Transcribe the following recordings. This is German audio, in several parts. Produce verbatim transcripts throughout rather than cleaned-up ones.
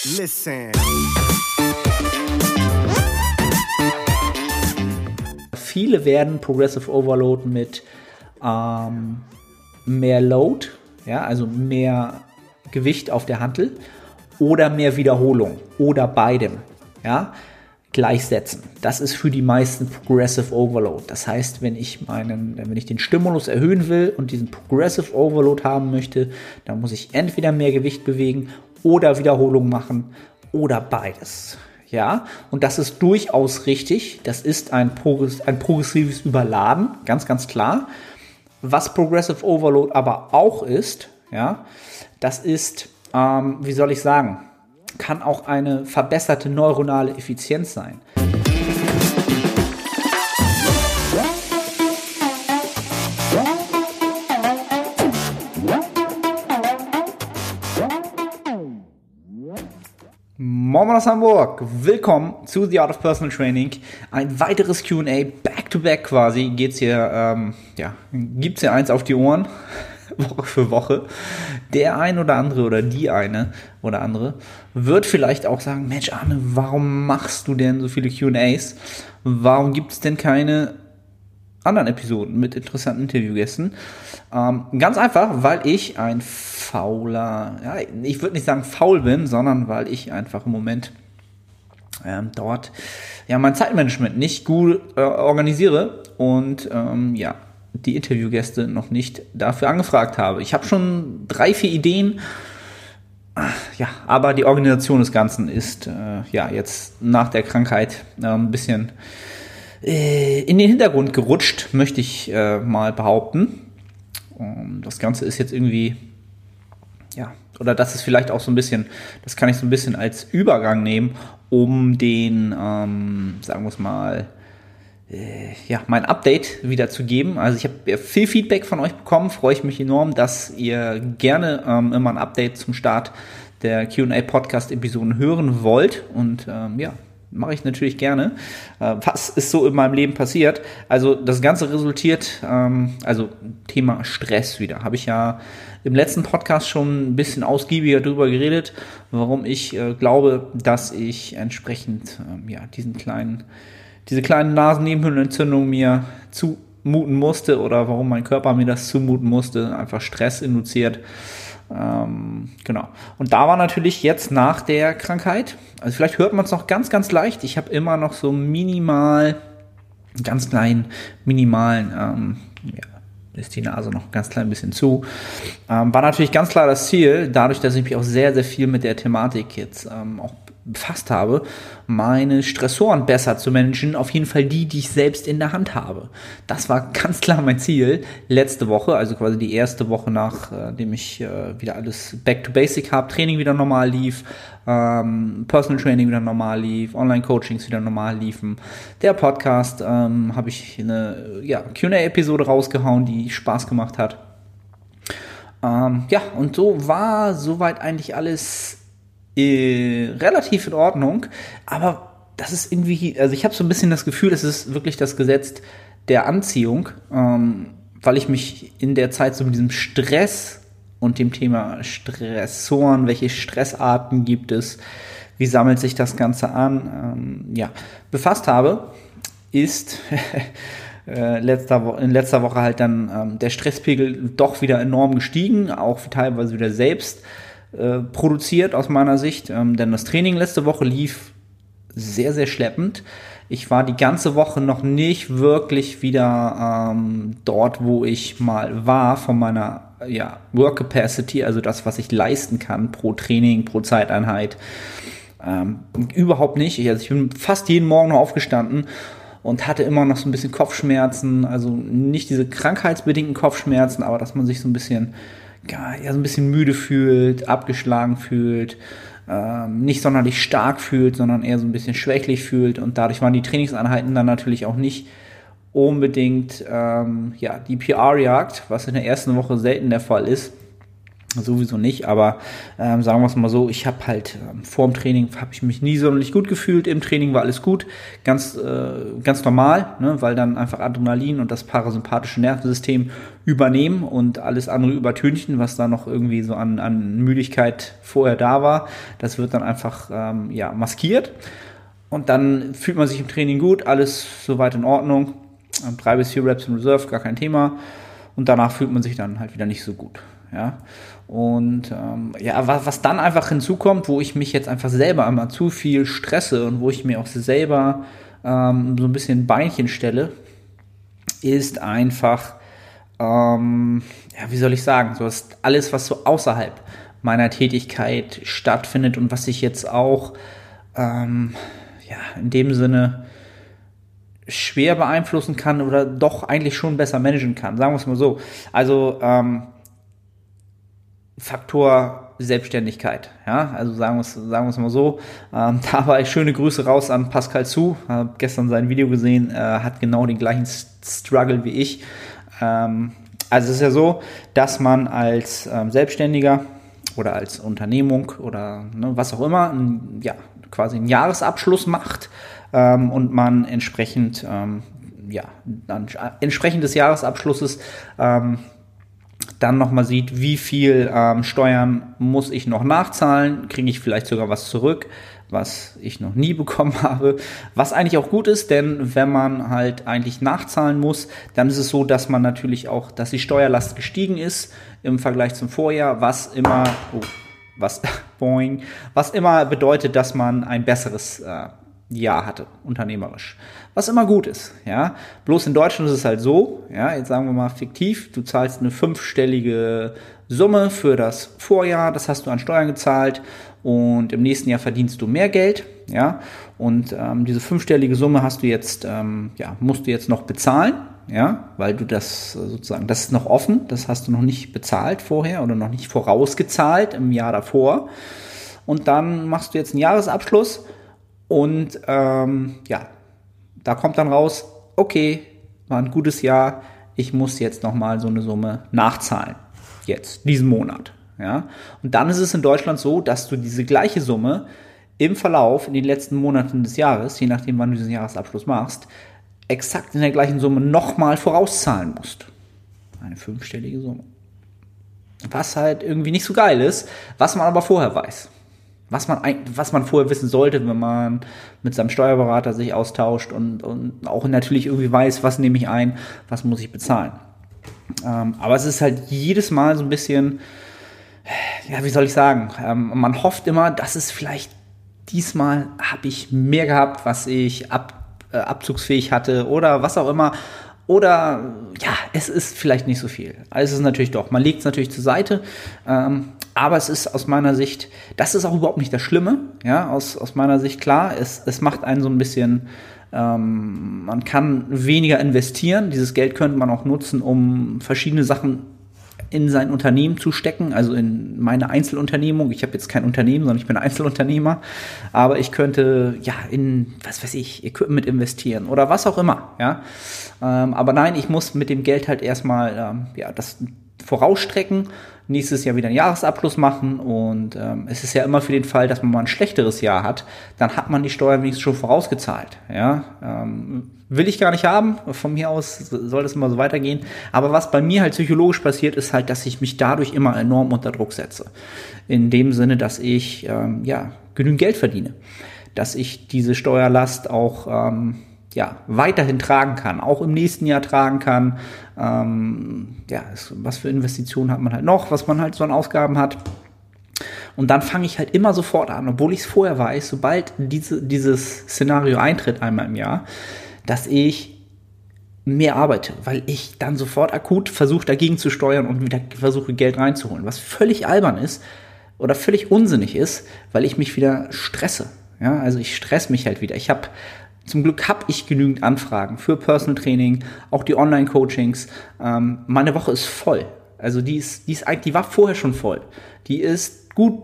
Listen. Viele werden Progressive Overload mit ähm, mehr Load, ja, also mehr Gewicht auf der Hantel oder mehr Wiederholung oder beidem, ja, gleichsetzen. Das ist für die meisten Progressive Overload. Das heißt, wenn ich meinen, wenn ich den Stimulus erhöhen will und diesen Progressive Overload haben möchte, dann muss ich entweder mehr Gewicht bewegen oder Wiederholung machen oder beides. Ja, und das ist durchaus richtig. Das ist ein, Progress- ein progressives Überladen, ganz, ganz klar. Was Progressive Overload aber auch ist, ja, das ist, ähm, wie soll ich sagen, kann auch eine verbesserte neuronale Effizienz sein. Moin aus Hamburg, willkommen zu The Art of Personal Training. Ein weiteres Q und A, back-to-back quasi, geht's hier, ähm, ja, gibt's hier eins auf die Ohren, Woche für Woche. Der ein oder andere oder die eine oder andere wird vielleicht auch sagen, Mensch Arne, warum machst du denn so viele Q und As? Warum gibt's denn keine anderen Episoden mit interessanten Interviewgästen? Ähm, ganz einfach, weil ich ein fauler, ja, ich würde nicht sagen faul bin, sondern weil ich einfach im Moment ähm, dort ja mein Zeitmanagement nicht gut äh, organisiere und ähm, ja die Interviewgäste noch nicht dafür angefragt habe. Ich habe schon drei, vier Ideen, ja, aber die Organisation des Ganzen ist äh, ja jetzt nach der Krankheit äh, ein bisschen äh, in den Hintergrund gerutscht, möchte ich äh, mal behaupten. Und das Ganze ist jetzt irgendwie, ja, oder das ist vielleicht auch so ein bisschen, das kann ich so ein bisschen als Übergang nehmen, um den, ähm, sagen wir es mal, ja, mein Update wiederzugeben. Also ich habe viel Feedback von euch bekommen, freue ich mich enorm, dass ihr gerne ähm, immer ein Update zum Start der Q und A Podcast-Episoden hören wollt und ähm, ja, mache ich natürlich gerne. Äh, was ist so in meinem Leben passiert? Also das Ganze resultiert, ähm, also Thema Stress wieder, habe ich ja im letzten Podcast schon ein bisschen ausgiebiger drüber geredet, warum ich äh, glaube, dass ich entsprechend ähm, ja, diesen kleinen diese kleine Nasennebenhöhlenentzündung mir zumuten musste oder warum mein Körper mir das zumuten musste, einfach Stress induziert. Ähm, genau. Und da war natürlich jetzt nach der Krankheit, also vielleicht hört man es noch ganz, ganz leicht, ich habe immer noch so minimal, ganz kleinen, minimalen, ähm, ja, ist die Nase noch ein ganz klein bisschen zu. Ähm, war natürlich ganz klar das Ziel, dadurch, dass ich mich auch sehr, sehr viel mit der Thematik jetzt ähm, auch befasst habe, meine Stressoren besser zu managen, auf jeden Fall die, die ich selbst in der Hand habe. Das war ganz klar mein Ziel letzte Woche, also quasi die erste Woche nachdem ich äh, wieder alles back to basic habe, Training wieder normal lief, ähm, Personal Training wieder normal lief, Online-Coachings wieder normal liefen. Der Podcast ähm, habe ich eine ja, Q und A-Episode rausgehauen, die Spaß gemacht hat. Ähm, ja, und so war soweit eigentlich alles Äh, relativ in Ordnung, aber das ist irgendwie, also ich habe so ein bisschen das Gefühl, es ist wirklich das Gesetz der Anziehung, ähm, weil ich mich in der Zeit so mit diesem Stress und dem Thema Stressoren, welche Stressarten gibt es, wie sammelt sich das Ganze an, ähm, ja, befasst habe, ist äh, letzter Wo- in letzter Woche halt dann ähm, der Stresspegel doch wieder enorm gestiegen, auch teilweise wieder selbst produziert aus meiner Sicht, ähm, denn das Training letzte Woche lief sehr, sehr schleppend. Ich war die ganze Woche noch nicht wirklich wieder ähm, dort, wo ich mal war von meiner ja, Work Capacity, also das, was ich leisten kann pro Training, pro Zeiteinheit. Ähm, überhaupt nicht. Ich, also ich bin fast jeden Morgen noch aufgestanden und hatte immer noch so ein bisschen Kopfschmerzen, also nicht diese krankheitsbedingten Kopfschmerzen, aber dass man sich so ein bisschen ja, so ein bisschen müde fühlt, abgeschlagen fühlt, ähm, nicht sonderlich stark fühlt, sondern eher so ein bisschen schwächlich fühlt und dadurch waren die Trainingseinheiten dann natürlich auch nicht unbedingt ähm, ja, die P R-Jagd, was in der ersten Woche selten der Fall ist, Sowieso nicht, aber ähm, sagen wir es mal so, ich habe halt ähm, vor dem Training habe ich mich nie sonderlich gut gefühlt, im Training war alles gut, ganz äh, ganz normal, ne, weil dann einfach Adrenalin und das parasympathische Nervensystem übernehmen und alles andere übertünchen, was da noch irgendwie so an, an Müdigkeit vorher da war, das wird dann einfach ähm, ja, maskiert und dann fühlt man sich im Training gut, alles soweit in Ordnung, drei bis vier Reps in Reserve, gar kein Thema und danach fühlt man sich dann halt wieder nicht so gut. Ja, und ähm, ja, was, was dann einfach hinzukommt, wo ich mich jetzt einfach selber einmal zu viel stresse und wo ich mir auch selber ähm, so ein bisschen Beinchen stelle, ist einfach, ähm, ja, wie soll ich sagen, so ist alles, was so außerhalb meiner Tätigkeit stattfindet und was ich jetzt auch ähm, ja, in dem Sinne schwer beeinflussen kann oder doch eigentlich schon besser managen kann. Sagen wir es mal so. Also, ähm, Faktor Selbstständigkeit, ja, also sagen wir es sagen wir es mal so, ähm, da war ich schöne Grüße raus an Pascal Zu, habe gestern sein Video gesehen, äh, hat genau den gleichen Struggle wie ich, ähm, also es ist ja so, dass man als ähm, Selbstständiger oder als Unternehmung oder ne, was auch immer, ein, ja, quasi einen Jahresabschluss macht ähm, und man entsprechend, ähm, ja, dann, entsprechend des Jahresabschlusses ähm, dann nochmal sieht, wie viel ähm, Steuern muss ich noch nachzahlen, kriege ich vielleicht sogar was zurück, was ich noch nie bekommen habe, was eigentlich auch gut ist, denn wenn man halt eigentlich nachzahlen muss, dann ist es so, dass man natürlich auch, dass die Steuerlast gestiegen ist im Vergleich zum Vorjahr, was immer, oh, was, boing, was immer bedeutet, dass man ein besseres äh, Jahr hatte, unternehmerisch. Was immer gut ist, ja. Bloß in Deutschland ist es halt so, ja, jetzt sagen wir mal fiktiv, du zahlst eine fünfstellige Summe für das Vorjahr, das hast du an Steuern gezahlt und im nächsten Jahr verdienst du mehr Geld, ja. Und ähm, diese fünfstellige Summe hast du jetzt, ähm, ja, musst du jetzt noch bezahlen, ja, weil du das sozusagen, das ist noch offen, das hast du noch nicht bezahlt vorher oder noch nicht vorausgezahlt im Jahr davor. Und dann machst du jetzt einen Jahresabschluss. Und ähm, ja, da kommt dann raus, okay, war ein gutes Jahr, ich muss jetzt nochmal so eine Summe nachzahlen. Jetzt, diesen Monat. Ja? Und dann ist es in Deutschland so, dass du diese gleiche Summe im Verlauf in den letzten Monaten des Jahres, je nachdem wann du diesen Jahresabschluss machst, exakt in der gleichen Summe nochmal vorauszahlen musst. Eine fünfstellige Summe. Was halt irgendwie nicht so geil ist, was man aber vorher weiß. Was man, was man vorher wissen sollte, wenn man mit seinem Steuerberater sich austauscht und, und auch natürlich irgendwie weiß, was nehme ich ein, was muss ich bezahlen. Ähm, aber es ist halt jedes Mal so ein bisschen, ja, wie soll ich sagen, ähm, man hofft immer, dass es vielleicht diesmal habe ich mehr gehabt, was ich ab, äh, abzugsfähig hatte oder was auch immer. Oder ja, es ist vielleicht nicht so viel. Also es ist natürlich doch, man legt es natürlich zur Seite, ähm, aber es ist aus meiner Sicht, das ist auch überhaupt nicht das Schlimme, ja, aus, aus meiner Sicht klar, es, es macht einen so ein bisschen, ähm, man kann weniger investieren, dieses Geld könnte man auch nutzen, um verschiedene Sachen in sein Unternehmen zu stecken, also in meine Einzelunternehmung. Ich habe jetzt kein Unternehmen, sondern ich bin Einzelunternehmer, aber ich könnte ja in, was weiß ich, Equipment investieren oder was auch immer, ja. Ähm, aber nein, ich muss mit dem Geld halt erstmal ähm, ja, das vorausstrecken, nächstes Jahr wieder einen Jahresabschluss machen und ähm, es ist ja immer für den Fall, dass man mal ein schlechteres Jahr hat, dann hat man die Steuern wenigstens schon vorausgezahlt, ja. Ähm, will ich gar nicht haben, von mir aus soll das immer so weitergehen, aber was bei mir halt psychologisch passiert, ist halt, dass ich mich dadurch immer enorm unter Druck setze, in dem Sinne, dass ich ähm, ja genügend Geld verdiene, dass ich diese Steuerlast auch ähm, ja, weiterhin tragen kann, auch im nächsten Jahr tragen kann. Ähm, ja, was für Investitionen hat man halt noch, was man halt so an Ausgaben hat. Und dann fange ich halt immer sofort an, obwohl ich es vorher weiß, sobald diese, dieses Szenario eintritt einmal im Jahr, dass ich mehr arbeite, weil ich dann sofort akut versuche, dagegen zu steuern und wieder versuche, Geld reinzuholen, was völlig albern ist oder völlig unsinnig ist, weil ich mich wieder stresse. Ja, also ich stress mich halt wieder. Ich habe Zum Glück habe ich genügend Anfragen für Personal Training, auch die Online-Coachings. Ähm, meine Woche ist voll. Also die ist, die ist eigentlich, die war vorher schon voll. Die ist gut,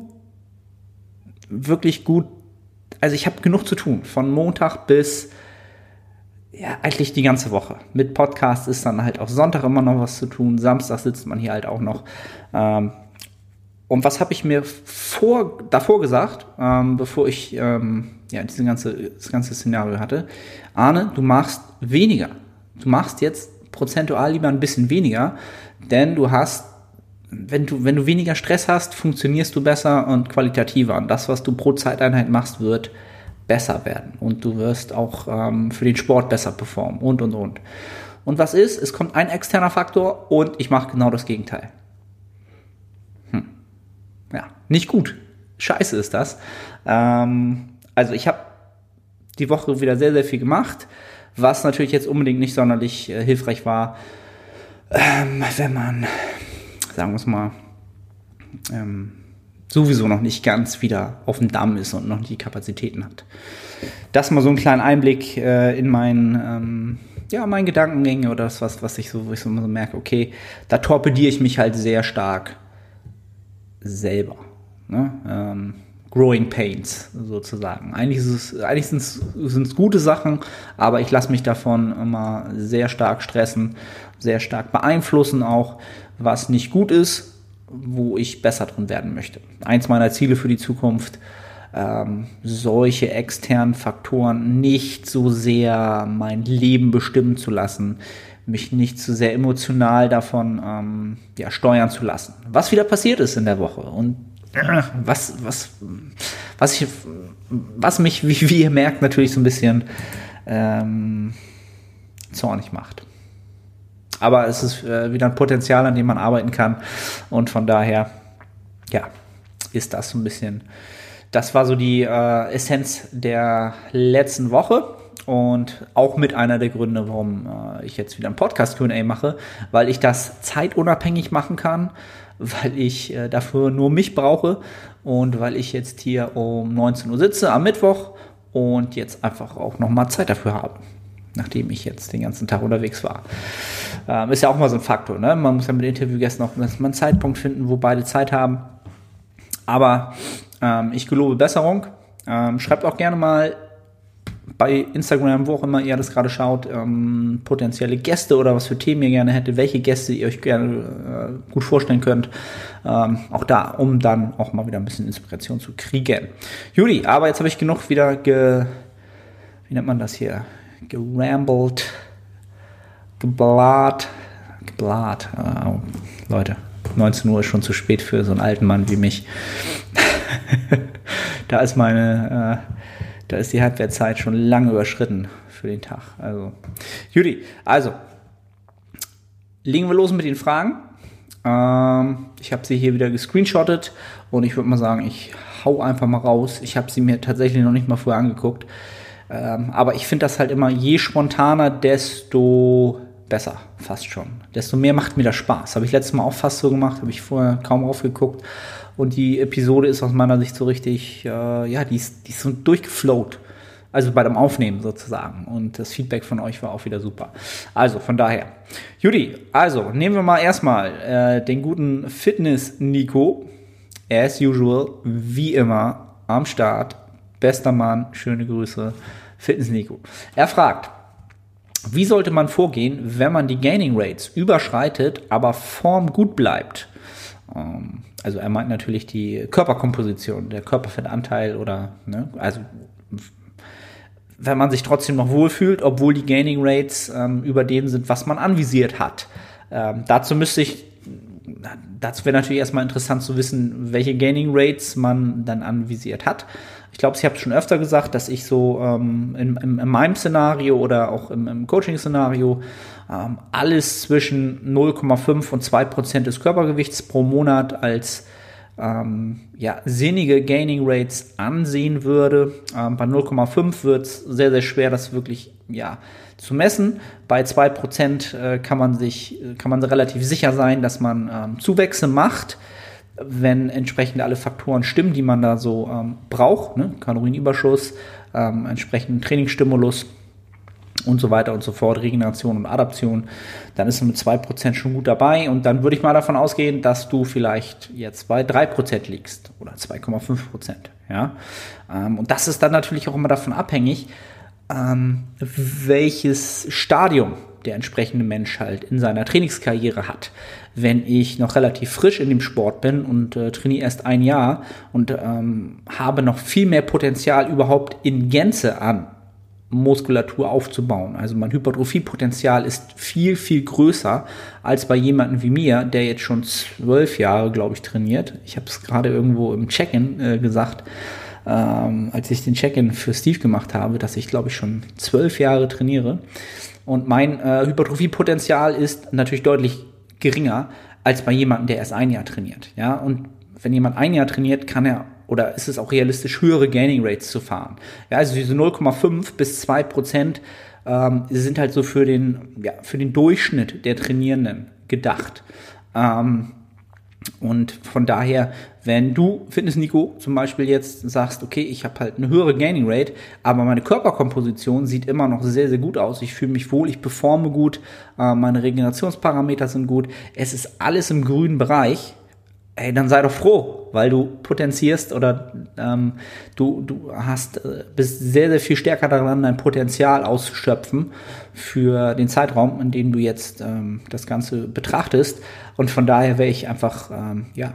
wirklich gut. Also ich habe genug zu tun, von Montag bis ja eigentlich die ganze Woche. Mit Podcast ist dann halt auch Sonntag immer noch was zu tun. Samstag sitzt man hier halt auch noch. Ähm, Und was habe ich mir vor, davor gesagt, ähm, bevor ich ähm, ja, dieses ganze, das ganze Szenario hatte? Arne, du machst weniger. Du machst jetzt prozentual lieber ein bisschen weniger, denn du hast, wenn du, wenn du weniger Stress hast, funktionierst du besser und qualitativer. Und das, was du pro Zeiteinheit machst, wird besser werden. Und du wirst auch ähm, für den Sport besser performen und, und, und. Und was ist? Es kommt ein externer Faktor und ich mache genau das Gegenteil. Hm. Ja, nicht gut. Scheiße ist das. Ähm, also ich habe die Woche wieder sehr, sehr viel gemacht, was natürlich jetzt unbedingt nicht sonderlich äh, hilfreich war, ähm, wenn man, sagen wir es mal, ähm, sowieso noch nicht ganz wieder auf dem Damm ist und noch nicht die Kapazitäten hat. Das mal so einen kleinen Einblick äh, in meinen, ähm, ja, meinen Gedankengänge oder das, was, was ich so, wo ich so merke, okay, da torpediere ich mich halt sehr stark selber. Ne? Ähm, Growing Pains sozusagen. Eigentlich, ist es, eigentlich sind es gute Sachen, aber ich lasse mich davon immer sehr stark stressen, sehr stark beeinflussen auch, was nicht gut ist, wo ich besser drin werden möchte. Eins meiner Ziele für die Zukunft, ähm, solche externen Faktoren nicht so sehr mein Leben bestimmen zu lassen, mich nicht zu sehr emotional davon ähm, ja, steuern zu lassen. Was wieder passiert ist in der Woche und äh, was, was, was, ich, was mich, wie, wie ihr merkt, natürlich so ein bisschen ähm, zornig macht. Aber es ist äh, wieder ein Potenzial, an dem man arbeiten kann. Und von daher, ja, ist das so ein bisschen, das war so die äh, Essenz der letzten Woche. Und auch mit einer der Gründe, warum äh, ich jetzt wieder einen Podcast-Q und A mache, weil ich das zeitunabhängig machen kann, weil ich äh, dafür nur mich brauche und weil ich jetzt hier um neunzehn Uhr sitze am Mittwoch und jetzt einfach auch nochmal Zeit dafür habe, nachdem ich jetzt den ganzen Tag unterwegs war. Ähm, ist ja auch mal so ein Faktor, ne? Man muss ja mit Interviewgästen auch mal einen Zeitpunkt finden, wo beide Zeit haben. Aber ähm, ich gelobe Besserung. Ähm, schreibt auch gerne mal bei Instagram, wo auch immer ihr das gerade schaut, ähm, potenzielle Gäste oder was für Themen ihr gerne hättet, welche Gäste ihr euch gerne äh, gut vorstellen könnt. Ähm, auch da, um dann auch mal wieder ein bisschen Inspiration zu kriegen. Judy, aber jetzt habe ich genug wieder ge... Wie nennt man das hier? Gerambelt, geblat, geblat. Oh, Leute, neunzehn Uhr ist schon zu spät für so einen alten Mann wie mich. Da ist meine, äh, da ist die Halbwertszeit schon lange überschritten für den Tag. Also, Judy, also, legen wir los mit den Fragen. Ähm, ich habe sie hier wieder gescreenshottet und ich würde mal sagen, ich hau einfach mal raus. Ich habe sie mir tatsächlich noch nicht mal vorher angeguckt. Ähm, aber ich finde das halt immer, je spontaner, desto besser, fast schon. Desto mehr macht mir das Spaß. Habe ich letztes Mal auch fast so gemacht, habe ich vorher kaum aufgeguckt. Und die Episode ist aus meiner Sicht so richtig, äh, ja, die ist, die ist so durchgeflowt. Also bei dem Aufnehmen sozusagen. Und das Feedback von euch war auch wieder super. Also von daher. Judy, also nehmen wir mal erstmal äh, den guten Fitness-Nico. As usual, wie immer, am Start. Bester Mann, schöne Grüße. Fitness-Nico. Er fragt, wie sollte man vorgehen, wenn man die Gaining Rates überschreitet, aber Form gut bleibt? Ähm, also er meint natürlich die Körperkomposition, der Körperfettanteil oder, ne, also wenn man sich trotzdem noch wohlfühlt, obwohl die Gaining Rates ähm, über dem sind, was man anvisiert hat. Ähm, dazu müsste ich, dazu wäre natürlich erstmal interessant zu wissen, welche Gaining Rates man dann anvisiert hat. Ich glaube, ich habe schon öfter gesagt, dass ich so ähm, in, in, in meinem Szenario oder auch im, im Coaching-Szenario ähm, alles zwischen null Komma fünf und zwei Prozent des Körpergewichts pro Monat als ähm, ja, sinnige Gaining Rates ansehen würde. Ähm, bei null Komma fünf wird es sehr, sehr schwer, das wirklich ja, zu messen. Bei zwei Prozent äh, kann man sich, kann man relativ sicher sein, dass man ähm, Zuwächse macht, wenn entsprechend alle Faktoren stimmen, die man da so ähm, braucht, ne? Kalorienüberschuss, ähm, entsprechenden Trainingsstimulus und so weiter und so fort, Regeneration und Adaption, dann ist man mit zwei Prozent schon gut dabei und dann würde ich mal davon ausgehen, dass du vielleicht jetzt bei drei Prozent liegst oder zwei Komma fünf Prozent. Ja? Ähm, und das ist dann natürlich auch immer davon abhängig, ähm, welches Stadium der entsprechende Mensch halt in seiner Trainingskarriere hat. Wenn ich noch relativ frisch in dem Sport bin und äh, trainiere erst ein Jahr und ähm, habe noch viel mehr Potenzial überhaupt in Gänze an Muskulatur aufzubauen. Also mein Hypertrophiepotenzial ist viel, viel größer als bei jemandem wie mir, der jetzt schon zwölf Jahre, glaube ich, trainiert. Ich habe es gerade irgendwo im Check-in äh, gesagt, ähm, als ich den Check-in für Steve gemacht habe, dass ich, glaube ich, schon zwölf Jahre trainiere. Und mein äh, Hypertrophiepotenzial ist natürlich deutlich geringer als bei jemandem, der erst ein Jahr trainiert. Ja, und wenn jemand ein Jahr trainiert, kann er oder ist es auch realistisch, höhere Gaining Rates zu fahren. Ja, also diese null Komma fünf bis zwei Prozent ähm, sind halt so für den, ja, für den Durchschnitt der Trainierenden gedacht. Ähm, und von daher, wenn du, Fitness-Nico, zum Beispiel jetzt sagst, okay, ich habe halt eine höhere Gaining Rate, aber meine Körperkomposition sieht immer noch sehr, sehr gut aus. Ich fühle mich wohl, ich performe gut, äh, meine Regenerationsparameter sind gut. Es ist alles im grünen Bereich. Ey, dann sei doch froh, weil du potenzierst oder ähm, du, du hast, äh, bist sehr, sehr viel stärker daran, dein Potenzial auszuschöpfen für den Zeitraum, in dem du jetzt ähm, das Ganze betrachtest. Und von daher wäre ich einfach ähm, ja,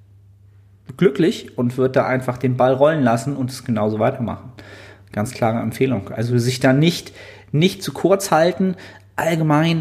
glücklich und würde da einfach den Ball rollen lassen und es genauso weitermachen. Ganz klare Empfehlung. Also sich da nicht, nicht zu kurz halten, allgemein,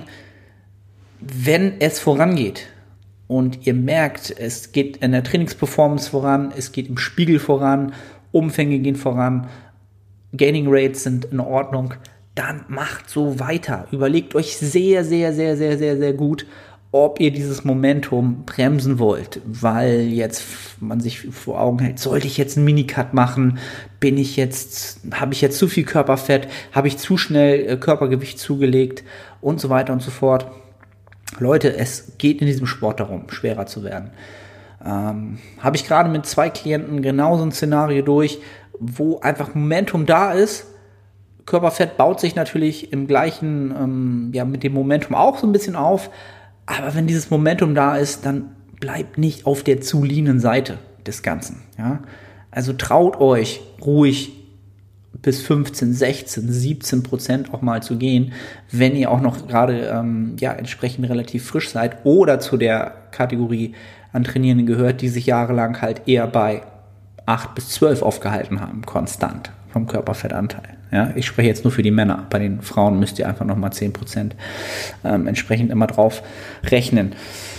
wenn es vorangeht. Und ihr merkt, es geht in der Trainingsperformance voran, es geht im Spiegel voran, Umfänge gehen voran, Gaining Rates sind in Ordnung, dann macht so weiter. Überlegt euch sehr, sehr, sehr, sehr, sehr, sehr gut, ob ihr dieses Momentum bremsen wollt, weil jetzt man sich vor Augen hält, sollte ich jetzt einen Minicut machen, bin ich jetzt, habe ich jetzt zu viel Körperfett, habe ich zu schnell Körpergewicht zugelegt und so weiter und so fort. Leute, es geht in diesem Sport darum, schwerer zu werden. Ähm, habe ich gerade mit zwei Klienten genau so ein Szenario durch, wo einfach Momentum da ist. Körperfett baut sich natürlich im gleichen, ähm, ja, mit dem Momentum auch so ein bisschen auf. Aber wenn dieses Momentum da ist, dann bleibt nicht auf der zu leanen Seite des Ganzen. Ja? Also traut euch ruhig bis fünfzehn, sechzehn, siebzehn Prozent auch mal zu gehen, wenn ihr auch noch gerade ähm, ja, entsprechend relativ frisch seid oder zu der Kategorie an Trainierenden gehört, die sich jahrelang halt eher bei acht bis zwölf aufgehalten haben, konstant vom Körperfettanteil. Ja, ich spreche jetzt nur für die Männer. Bei den Frauen müsst ihr einfach nochmal zehn Prozent ähm, entsprechend immer drauf rechnen.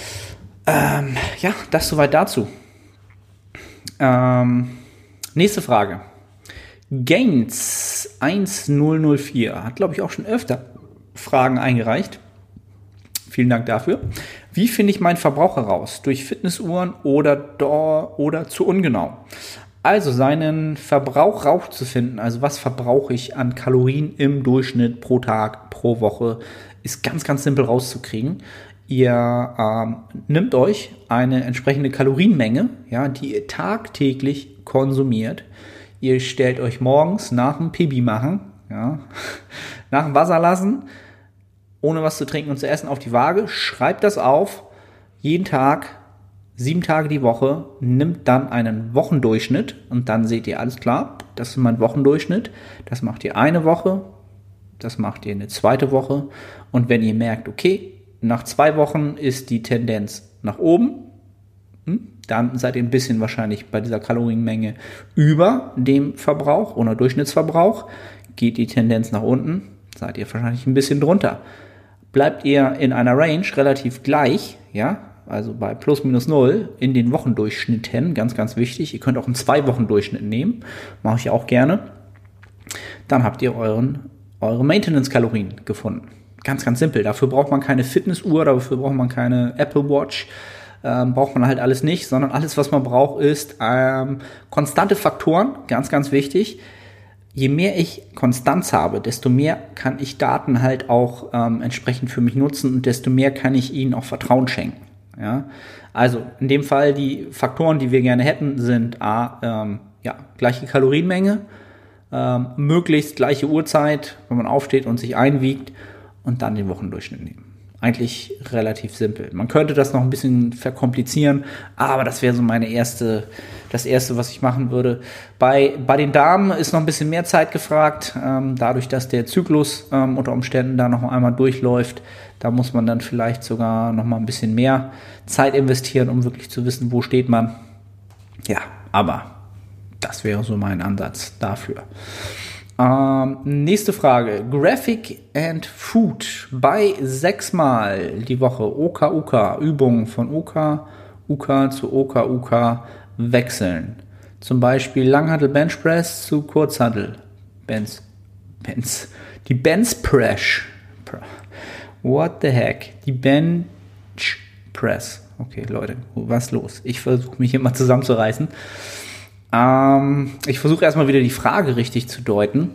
Ähm, ja, das soweit dazu. Ähm, nächste Frage. Gains eins null null vier hat, glaube ich, auch schon öfter Fragen eingereicht. Vielen Dank dafür. Wie finde ich meinen Verbrauch heraus? Durch Fitnessuhren oder, do, oder zu ungenau? Also seinen Verbrauch rauszufinden, also was verbrauche ich an Kalorien im Durchschnitt pro Tag, pro Woche, ist ganz, ganz simpel rauszukriegen. Ihr ähm, nehmt euch eine entsprechende Kalorienmenge, ja, die ihr tagtäglich konsumiert. Ihr stellt euch morgens nach dem Pipi machen, ja, nach dem Wasser lassen, ohne was zu trinken und zu essen auf die Waage, schreibt das auf, jeden Tag, sieben Tage die Woche, nimmt dann einen Wochendurchschnitt und dann seht ihr, alles klar, das ist mein Wochendurchschnitt, das macht ihr eine Woche, das macht ihr eine zweite Woche und wenn ihr merkt, okay, nach zwei Wochen ist die Tendenz nach oben, dann seid ihr ein bisschen wahrscheinlich bei dieser Kalorienmenge über dem Verbrauch oder Durchschnittsverbrauch. Geht die Tendenz nach unten, seid ihr wahrscheinlich ein bisschen drunter. Bleibt ihr in einer Range relativ gleich, ja, also bei plus minus null in den Wochendurchschnitten, ganz, ganz wichtig. Ihr könnt auch einen Zwei-Wochen-Durchschnitt nehmen, mache ich auch gerne. Dann habt ihr euren, eure Maintenance-Kalorien gefunden. Ganz, ganz simpel. Dafür braucht man keine Fitnessuhr, dafür braucht man keine Apple Watch. Ähm, braucht man halt alles nicht, sondern alles, was man braucht, ist ähm, konstante Faktoren, ganz, ganz wichtig. Je mehr ich Konstanz habe, desto mehr kann ich Daten halt auch ähm, entsprechend für mich nutzen und desto mehr kann ich ihnen auch Vertrauen schenken. Ja? Also in dem Fall die Faktoren, die wir gerne hätten, sind A, ähm, ja, gleiche Kalorienmenge, ähm, möglichst gleiche Uhrzeit, wenn man aufsteht und sich einwiegt und dann den Wochendurchschnitt nehmen. eigentlich relativ simpel. Man könnte das noch ein bisschen verkomplizieren, aber das wäre so meine erste, das erste, was ich machen würde. Bei, bei den Damen ist noch ein bisschen mehr Zeit gefragt, ähm, dadurch, dass der Zyklus ähm, unter Umständen da noch einmal durchläuft. Da muss man dann vielleicht sogar noch mal ein bisschen mehr Zeit investieren, um wirklich zu wissen, wo steht man. Ja, aber das wäre so mein Ansatz dafür. Ähm, nächste Frage. Graphic and Food bei sechsmal die Woche O K U K, Übungen von O K U K zu O K U K wechseln. Zum Beispiel Langhantel Bench Press zu Kurzhantel Bench, Bench, die Bench Press. What the heck? Die Bench Press. Okay, Leute, was ist los? Ich versuche mich hier mal zusammenzureißen. Ähm, ich versuche erstmal wieder die Frage richtig zu deuten.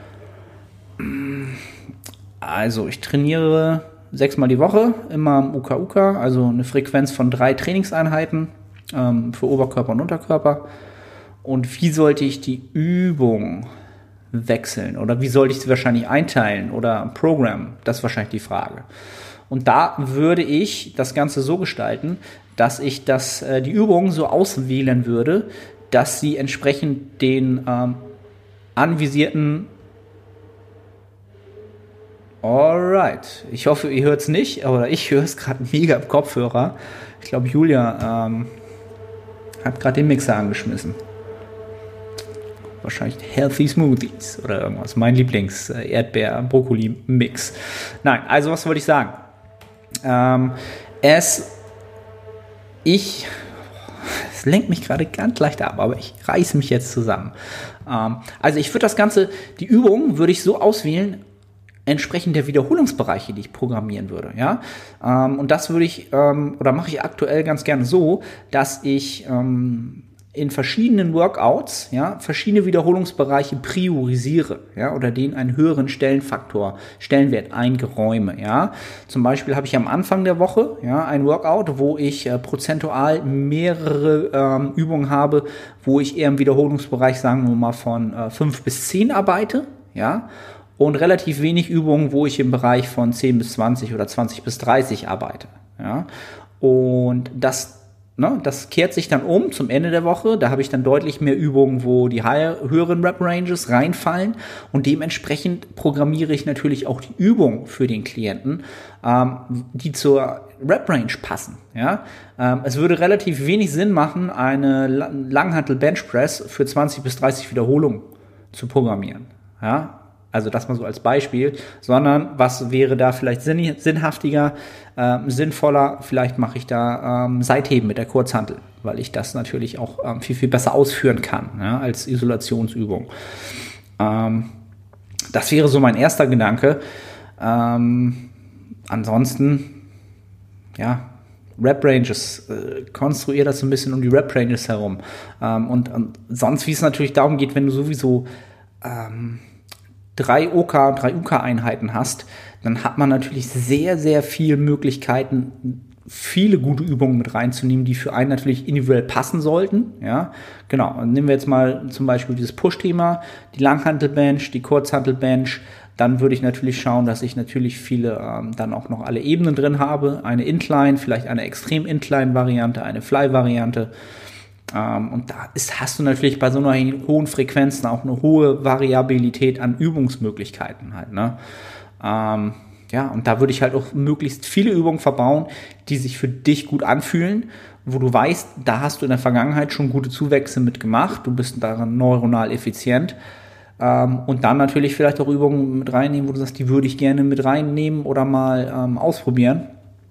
Also, ich trainiere sechsmal die Woche, immer im U K U K, also eine Frequenz von drei Trainingseinheiten ähm, für Oberkörper und Unterkörper. Und wie sollte ich die Übung wechseln? Oder wie sollte ich sie wahrscheinlich einteilen oder programmen? Das ist wahrscheinlich die Frage. Und da würde ich das Ganze so gestalten, dass ich das, äh, die Übung so auswählen würde, dass sie entsprechend den ähm, anvisierten. Alright. Ich hoffe, ihr hört es nicht, aber ich höre es gerade mega im Kopfhörer. Ich glaube, Julia ähm, hat gerade den Mixer angeschmissen. Wahrscheinlich Healthy Smoothies oder irgendwas. Mein Lieblings-Erdbeer-Brokkoli-Mix. Nein, also was wollte ich sagen? Ähm, es, ich, es lenkt mich gerade ganz leicht ab, aber ich reiße mich jetzt zusammen. Ähm, also ich würde das Ganze, die Übung würde ich so auswählen, entsprechend der Wiederholungsbereiche, die ich programmieren würde, ja. Ähm, und das würde ich, ähm, oder mache ich aktuell ganz gerne so, dass ich ähm, in verschiedenen Workouts, ja, verschiedene Wiederholungsbereiche priorisiere, ja, oder denen einen höheren Stellenfaktor, Stellenwert eingeräume, ja. Zum Beispiel habe ich am Anfang der Woche, ja, ein Workout, wo ich äh, prozentual mehrere ähm, Übungen habe, wo ich eher im Wiederholungsbereich, sagen wir mal, von äh, fünf bis zehn arbeite, ja, und relativ wenig Übungen, wo ich im Bereich von zehn bis zwanzig oder zwanzig bis dreißig arbeite, ja. Und das Ne, das kehrt sich dann um zum Ende der Woche. Da habe ich dann deutlich mehr Übungen, wo die höheren Rep-Ranges reinfallen. Und dementsprechend programmiere ich natürlich auch die Übung für den Klienten, ähm, die zur Rep-Range passen. Ja? Ähm, es würde relativ wenig Sinn machen, eine Langhantel-Bench-Press für zwanzig bis dreißig Wiederholungen zu programmieren. Ja? Also das mal so als Beispiel, sondern was wäre da vielleicht sinn, sinnhaftiger, äh, sinnvoller, vielleicht mache ich da ähm, Seitheben mit der Kurzhantel, weil ich das natürlich auch ähm, viel, viel besser ausführen kann, ja, als Isolationsübung. Ähm, das wäre so mein erster Gedanke. Ähm, ansonsten, ja, Rep-Ranges, äh, konstruiere das so ein bisschen um die Rep-Ranges herum. Ähm, und, und sonst, wie es natürlich darum geht, wenn du sowieso ähm, drei O K und drei U K-Einheiten hast, dann hat man natürlich sehr, sehr viele Möglichkeiten, viele gute Übungen mit reinzunehmen, die für einen natürlich individuell passen sollten. Ja, genau. Und nehmen wir jetzt mal zum Beispiel dieses Push-Thema, die Langhantel-Bench, die Kurzhantel-Bench. Dann würde ich natürlich schauen, dass ich natürlich viele ähm, dann auch noch alle Ebenen drin habe. Eine Incline, vielleicht eine Extrem-Incline-Variante, eine Fly-Variante. Um, und da ist, hast du natürlich bei so einer hohen Frequenz auch eine hohe Variabilität an Übungsmöglichkeiten halt, ne? Um, ja, und da würde ich halt auch möglichst viele Übungen verbauen, die sich für dich gut anfühlen, wo du weißt, da hast du in der Vergangenheit schon gute Zuwächse mitgemacht, du bist daran neuronal effizient. Um, und dann natürlich vielleicht auch Übungen mit reinnehmen, wo du sagst, die würde ich gerne mit reinnehmen oder mal um, ausprobieren.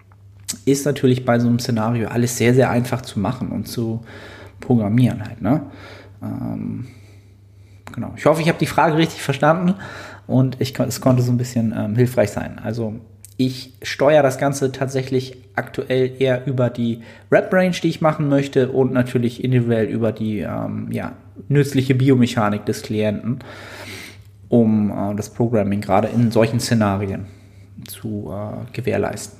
Ist natürlich bei so einem Szenario alles sehr, sehr einfach zu machen und zu programmieren halt, ne? Ähm, genau. Ich hoffe, ich habe die Frage richtig verstanden und ich, es konnte so ein bisschen ähm, hilfreich sein. Also ich steuere das Ganze tatsächlich aktuell eher über die Rep-Range, die ich machen möchte und natürlich individuell über die ähm, ja, nützliche Biomechanik des Klienten, um äh, das Programming gerade in solchen Szenarien zu äh, gewährleisten.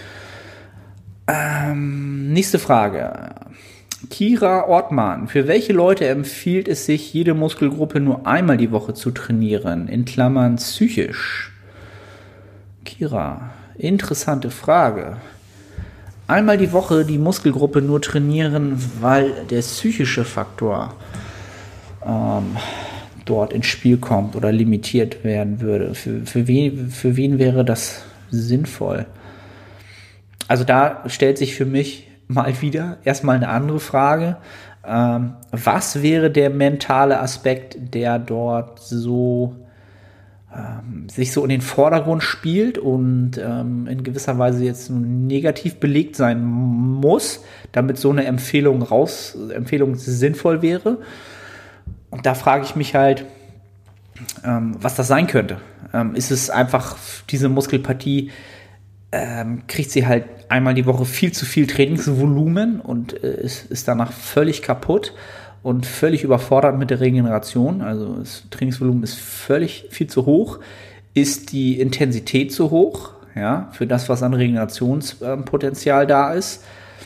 Ähm, nächste Frage. Kira Ortmann. Für welche Leute empfiehlt es sich, jede Muskelgruppe nur einmal die Woche zu trainieren? In Klammern psychisch. Kira, interessante Frage. Einmal die Woche die Muskelgruppe nur trainieren, weil der psychische Faktor ähm, dort ins Spiel kommt oder limitiert werden würde. Für, für, wen, für wen wäre das sinnvoll? Also da stellt sich für mich mal wieder erstmal eine andere Frage. Ähm, was wäre der mentale Aspekt, der dort so ähm, sich so in den Vordergrund spielt und ähm, in gewisser Weise jetzt negativ belegt sein muss, damit so eine Empfehlung raus, Empfehlung sinnvoll wäre? Und da frage ich mich halt, ähm, was das sein könnte. Ähm, ist es einfach diese Muskelpartie, ähm, kriegt sie halt einmal die Woche viel zu viel Trainingsvolumen und äh, ist, ist danach völlig kaputt und völlig überfordert mit der Regeneration. Also das Trainingsvolumen ist völlig viel zu hoch. Ist die Intensität zu hoch, ja, für das, was an Regenerationspotenzial äh, da ist?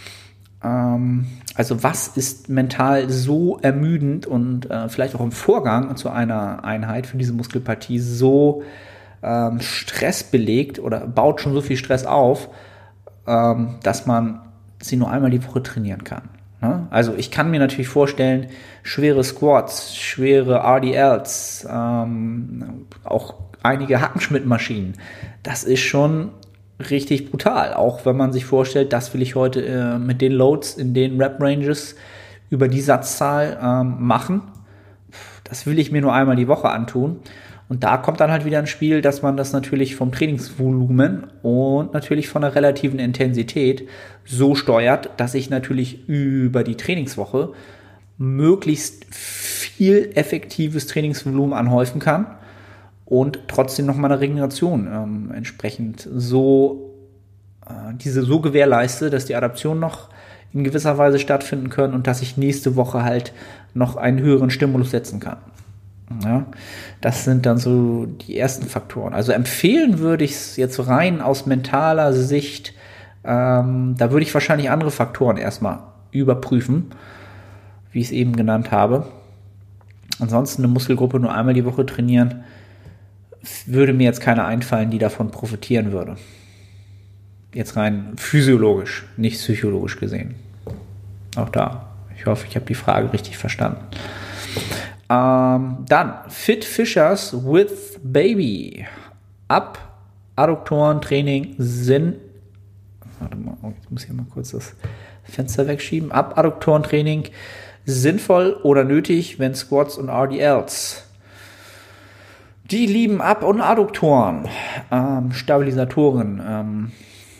Ähm, also was ist mental so ermüdend und äh, vielleicht auch im Vorgang zu einer Einheit für diese Muskelpartie so ähm, stressbelegt oder baut schon so viel Stress auf, ähm, dass man sie nur einmal die Woche trainieren kann. Ne? Also ich kann mir natürlich vorstellen, schwere Squats, schwere R D Ls, ähm, auch einige Hackenschmidt-Maschinen, das ist schon richtig brutal, auch wenn man sich vorstellt, das will ich heute äh, mit den Loads in den Rep-Ranges über die Satzzahl ähm, machen. Das will ich mir nur einmal die Woche antun. Und da kommt dann halt wieder ins Spiel, dass man das natürlich vom Trainingsvolumen und natürlich von der relativen Intensität so steuert, dass ich natürlich über die Trainingswoche möglichst viel effektives Trainingsvolumen anhäufen kann und trotzdem noch meine Regeneration ähm, entsprechend so äh, diese so gewährleiste, dass die Adaptionen noch in gewisser Weise stattfinden können und dass ich nächste Woche halt noch einen höheren Stimulus setzen kann. Ja, das sind dann so die ersten Faktoren. Also empfehlen würde ich es jetzt rein aus mentaler Sicht, ähm, da würde ich wahrscheinlich andere Faktoren erstmal überprüfen, wie ich es eben genannt habe. Ansonsten eine Muskelgruppe nur einmal die Woche trainieren, würde mir jetzt keiner einfallen, die davon profitieren würde. Jetzt rein physiologisch, nicht psychologisch gesehen. Auch da. Ich hoffe, ich habe die Frage richtig verstanden. Ähm, dann Fit Fishers with Baby. Ab-Adduktoren-Training sind. Warte mal, jetzt muss ich mal kurz das Fenster wegschieben. Ab-Adduktoren-Training sinnvoll oder nötig, wenn Squats und R D Ls. Die lieben Ab- und Adduktoren, ähm, Stabilisatoren. Ähm,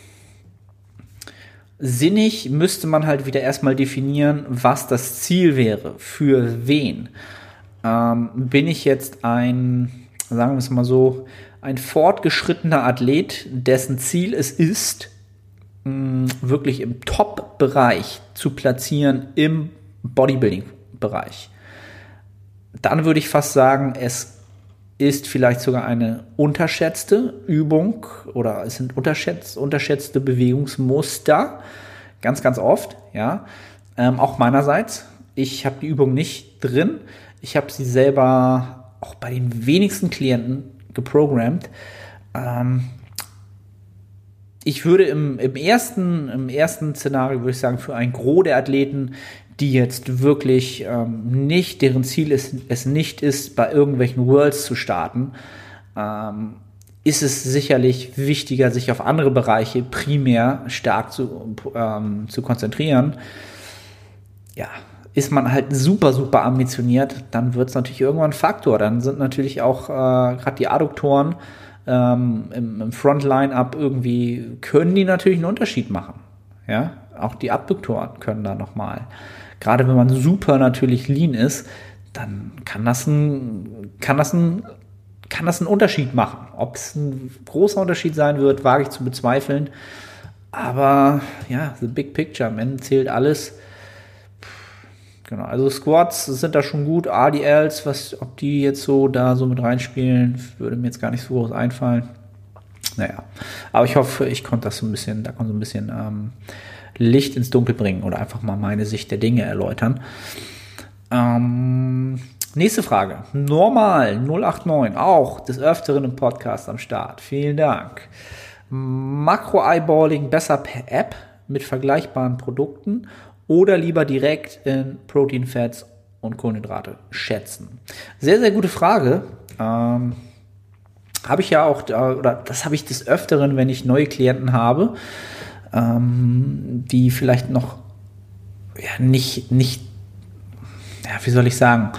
sinnig müsste man halt wieder erstmal definieren, was das Ziel wäre, für wen. Ähm, bin ich jetzt ein, sagen wir es mal so, ein fortgeschrittener Athlet, dessen Ziel es ist, mh, wirklich im Top-Bereich zu platzieren im Bodybuilding-Bereich. Dann würde ich fast sagen, es ist vielleicht sogar eine unterschätzte Übung oder es sind unterschätzt, unterschätzte Bewegungsmuster, ganz, ganz oft, ja, ähm, auch meinerseits. Ich habe die Übung nicht drin, ich habe sie selber auch bei den wenigsten Klienten geprogrammt. Ähm, ich würde im, im, ersten, im ersten Szenario, würde ich sagen, für ein Gros der Athleten, die jetzt wirklich ähm, nicht, deren Ziel es, es nicht ist, bei irgendwelchen Worlds zu starten, ähm, ist es sicherlich wichtiger, sich auf andere Bereiche primär stark zu, ähm, zu konzentrieren. Ja, ist man halt super, super ambitioniert, dann wird es natürlich irgendwann ein Faktor. Dann sind natürlich auch äh, gerade die Adduktoren ähm, im, im Front-Line-Up irgendwie, können die natürlich einen Unterschied machen. Ja, auch die Abduktoren können da nochmal. Gerade wenn man super natürlich lean ist, dann kann das ein, kann das ein, kann das einen Unterschied machen. Ob es ein großer Unterschied sein wird, wage ich zu bezweifeln. Aber ja, the big picture, am Ende zählt alles. Genau, also Squats sind da schon gut, R D Ls, was, ob die jetzt so da so mit reinspielen, würde mir jetzt gar nicht so groß einfallen. Naja, aber ich hoffe, ich konnte das so ein bisschen, da konnte so ein bisschen ähm, Licht ins Dunkel bringen oder einfach mal meine Sicht der Dinge erläutern. Ähm, nächste Frage. Normal null acht neun, auch des Öfteren im Podcast am Start. Vielen Dank. Makro-Eyeballing besser per App mit vergleichbaren Produkten oder lieber direkt in Protein, Fats und Kohlenhydrate schätzen? Sehr, sehr gute Frage. Ähm, habe ich ja auch, oder das habe ich des Öfteren, wenn ich neue Klienten habe, ähm, die vielleicht noch ja, nicht, nicht, ja, wie soll ich sagen,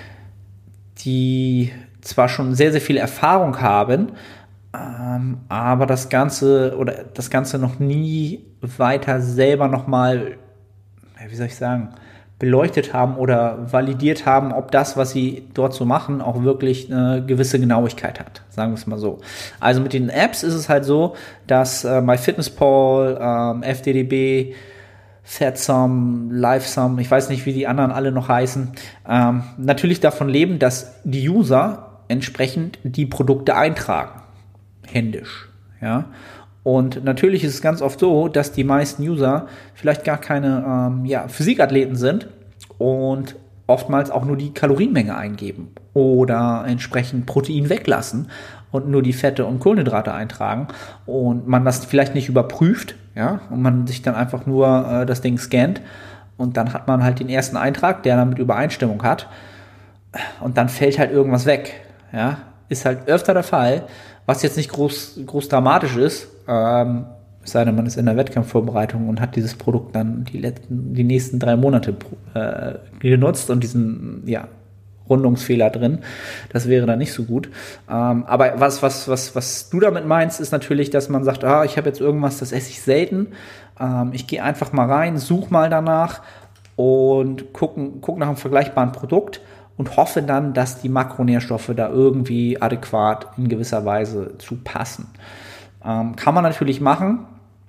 die zwar schon sehr, sehr viel Erfahrung haben, ähm, aber das Ganze oder das Ganze noch nie weiter selber nochmal, wie soll ich sagen, beleuchtet haben oder validiert haben, ob das, was sie dort so machen, auch wirklich eine gewisse Genauigkeit hat. Sagen wir es mal so. Also mit den Apps ist es halt so, dass äh, MyFitnessPal, ähm, F D D B, FatSum, LiveSum, ich weiß nicht, wie die anderen alle noch heißen, ähm, natürlich davon leben, dass die User entsprechend die Produkte eintragen. Händisch. Ja. Und natürlich ist es ganz oft so, dass die meisten User vielleicht gar keine ähm, ja, Physikathleten sind und oftmals auch nur die Kalorienmenge eingeben oder entsprechend Protein weglassen und nur die Fette und Kohlenhydrate eintragen und man das vielleicht nicht überprüft, ja, und man sich dann einfach nur äh, das Ding scannt und dann hat man halt den ersten Eintrag, der damit Übereinstimmung hat und dann fällt halt irgendwas weg, ja, ist halt öfter der Fall, was jetzt nicht groß, groß dramatisch ist, ähm, es sei denn, man ist in der Wettkampfvorbereitung und hat dieses Produkt dann die letzten, die nächsten drei Monate äh, genutzt und diesen, ja, Rundungsfehler drin. Das wäre dann nicht so gut. Ähm, aber was, was, was, was du damit meinst, ist natürlich, dass man sagt, ah, ich habe jetzt irgendwas, das esse ich selten. Ähm, ich gehe einfach mal rein, suche mal danach und gucke guck nach einem vergleichbaren Produkt und hoffe dann, dass die Makronährstoffe da irgendwie adäquat in gewisser Weise zu passen. Ähm, kann man natürlich machen.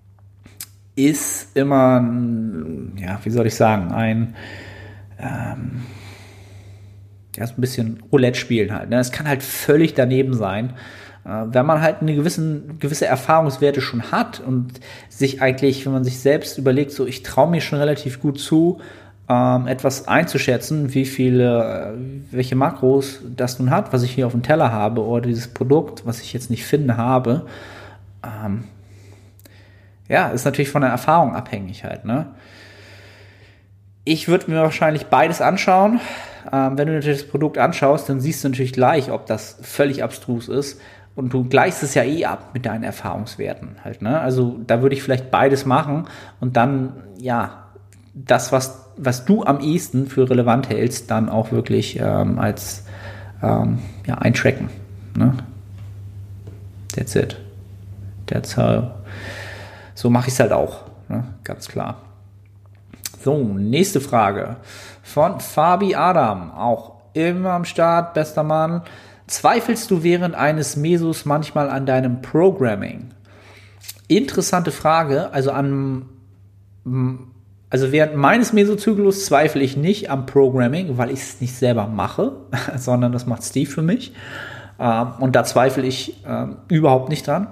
Ist immer, ja, wie soll ich sagen, ein ähm, ja, so ein bisschen Roulette spielen halt. Ne? Es kann halt völlig daneben sein. Äh, wenn man halt eine gewissen, gewisse Erfahrungswerte schon hat und sich eigentlich, wenn man sich selbst überlegt, so ich traue mir schon relativ gut zu, ähm, etwas einzuschätzen, wie viele, welche Makros das nun hat, was ich hier auf dem Teller habe oder dieses Produkt, was ich jetzt nicht finde, habe. Ähm, ja, ist natürlich von der Erfahrung abhängig halt, ne? Ich würde mir wahrscheinlich beides anschauen. Ähm, wenn du natürlich das Produkt anschaust, dann siehst du natürlich gleich, ob das völlig abstrus ist. Und du gleichst es ja eh ab mit deinen Erfahrungswerten halt, ne? Also da würde ich vielleicht beides machen und dann, ja, das, was, was du am ehesten für relevant hältst, dann auch wirklich ähm, als ähm, ja, eintracken, ne? That's it. That's how. So mache ich es halt auch, ne? Ganz klar. So, nächste Frage von Fabi Adam, auch immer am Start, bester Mann. Zweifelst du während eines Mesos manchmal an deinem Programming? Interessante Frage, also an, also während meines Mesozyklus zweifle ich nicht am Programming, weil ich es nicht selber mache, sondern das macht Steve für mich. Und da zweifle ich überhaupt nicht dran.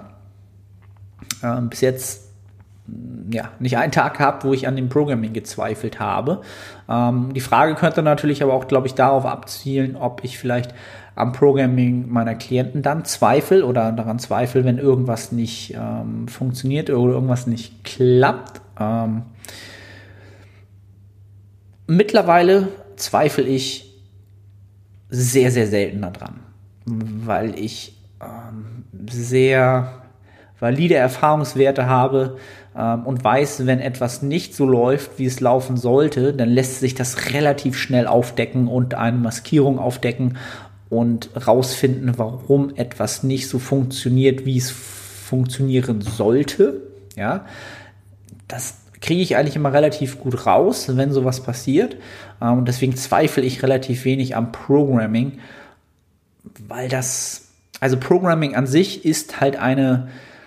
Bis jetzt ja, nicht einen Tag gehabt, wo ich an dem Programming gezweifelt habe. Ähm, die Frage könnte natürlich aber auch, glaube ich, darauf abzielen, ob ich vielleicht am Programming meiner Klienten dann zweifle oder daran zweifle, wenn irgendwas nicht ähm, funktioniert oder irgendwas nicht klappt. Ähm, mittlerweile zweifle ich sehr, sehr selten daran, weil ich ähm, sehr valide Erfahrungswerte habe ähm, und weiß, wenn etwas nicht so läuft, wie es laufen sollte, dann lässt sich das relativ schnell aufdecken und eine Maskierung aufdecken und rausfinden, warum etwas nicht so funktioniert, wie es funktionieren sollte. Ja, das kriege ich eigentlich immer relativ gut raus, wenn sowas passiert. Ähm, und deswegen zweifle ich relativ wenig am Programming, weil das, also Programming an sich ist halt eine,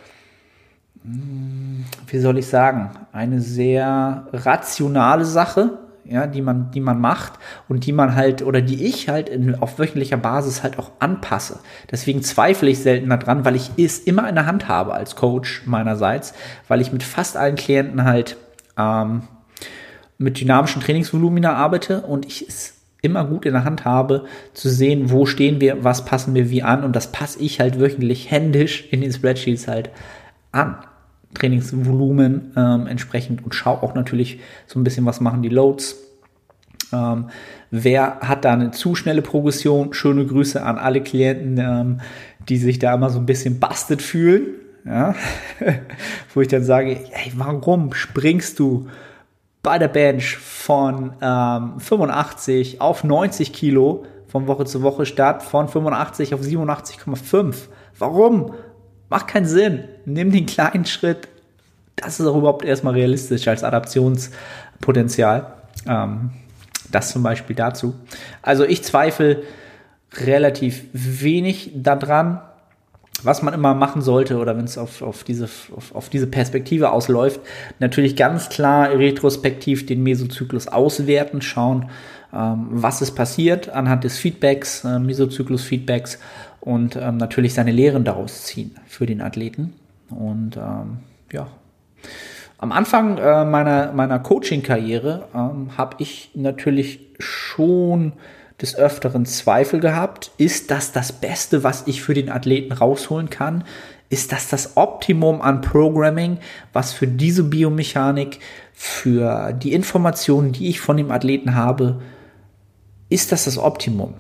wie soll ich sagen, eine sehr rationale Sache, ja, die man, die man macht und die man halt, oder die ich halt in, auf wöchentlicher Basis halt auch anpasse. Deswegen zweifle ich selten daran, weil ich es immer in der Hand habe als Coach meinerseits, weil ich mit fast allen Klienten halt ähm, mit dynamischen Trainingsvolumina arbeite und ich es immer gut in der Hand habe, zu sehen, wo stehen wir, was passen wir wie an und das passe ich halt wöchentlich händisch in den Spreadsheets halt an Trainingsvolumen ähm, entsprechend und schaue auch natürlich so ein bisschen, was machen die Loads. Ähm, wer hat da eine zu schnelle Progression? Schöne Grüße an alle Klienten, ähm, die sich da immer so ein bisschen busted fühlen. Ja? Wo ich dann sage, hey, warum springst du bei der Bench von ähm, fünfundachtzig auf neunzig Kilo von Woche zu Woche statt von fünfundachtzig auf siebenundachtzig Komma fünf? Warum? Macht keinen Sinn. Nimm den kleinen Schritt. Das ist auch überhaupt erstmal realistisch als Adaptionspotenzial. Ähm, das zum Beispiel dazu. Also ich zweifle relativ wenig daran, was man immer machen sollte oder wenn es auf, auf, diese, auf, auf diese Perspektive ausläuft. Natürlich ganz klar retrospektiv den Mesozyklus auswerten, schauen, ähm, was ist passiert anhand des Feedbacks, äh, Mesozyklus-Feedbacks und ähm, natürlich seine Lehren daraus ziehen für den Athleten. Und ähm, ja, am Anfang äh, meiner, meiner Coaching-Karriere ähm, habe ich natürlich schon des Öfteren Zweifel gehabt. Ist das das Beste, was ich für den Athleten rausholen kann? Ist das das Optimum an Programming, was für diese Biomechanik, für die Informationen, die ich von dem Athleten habe, ist das das Optimum?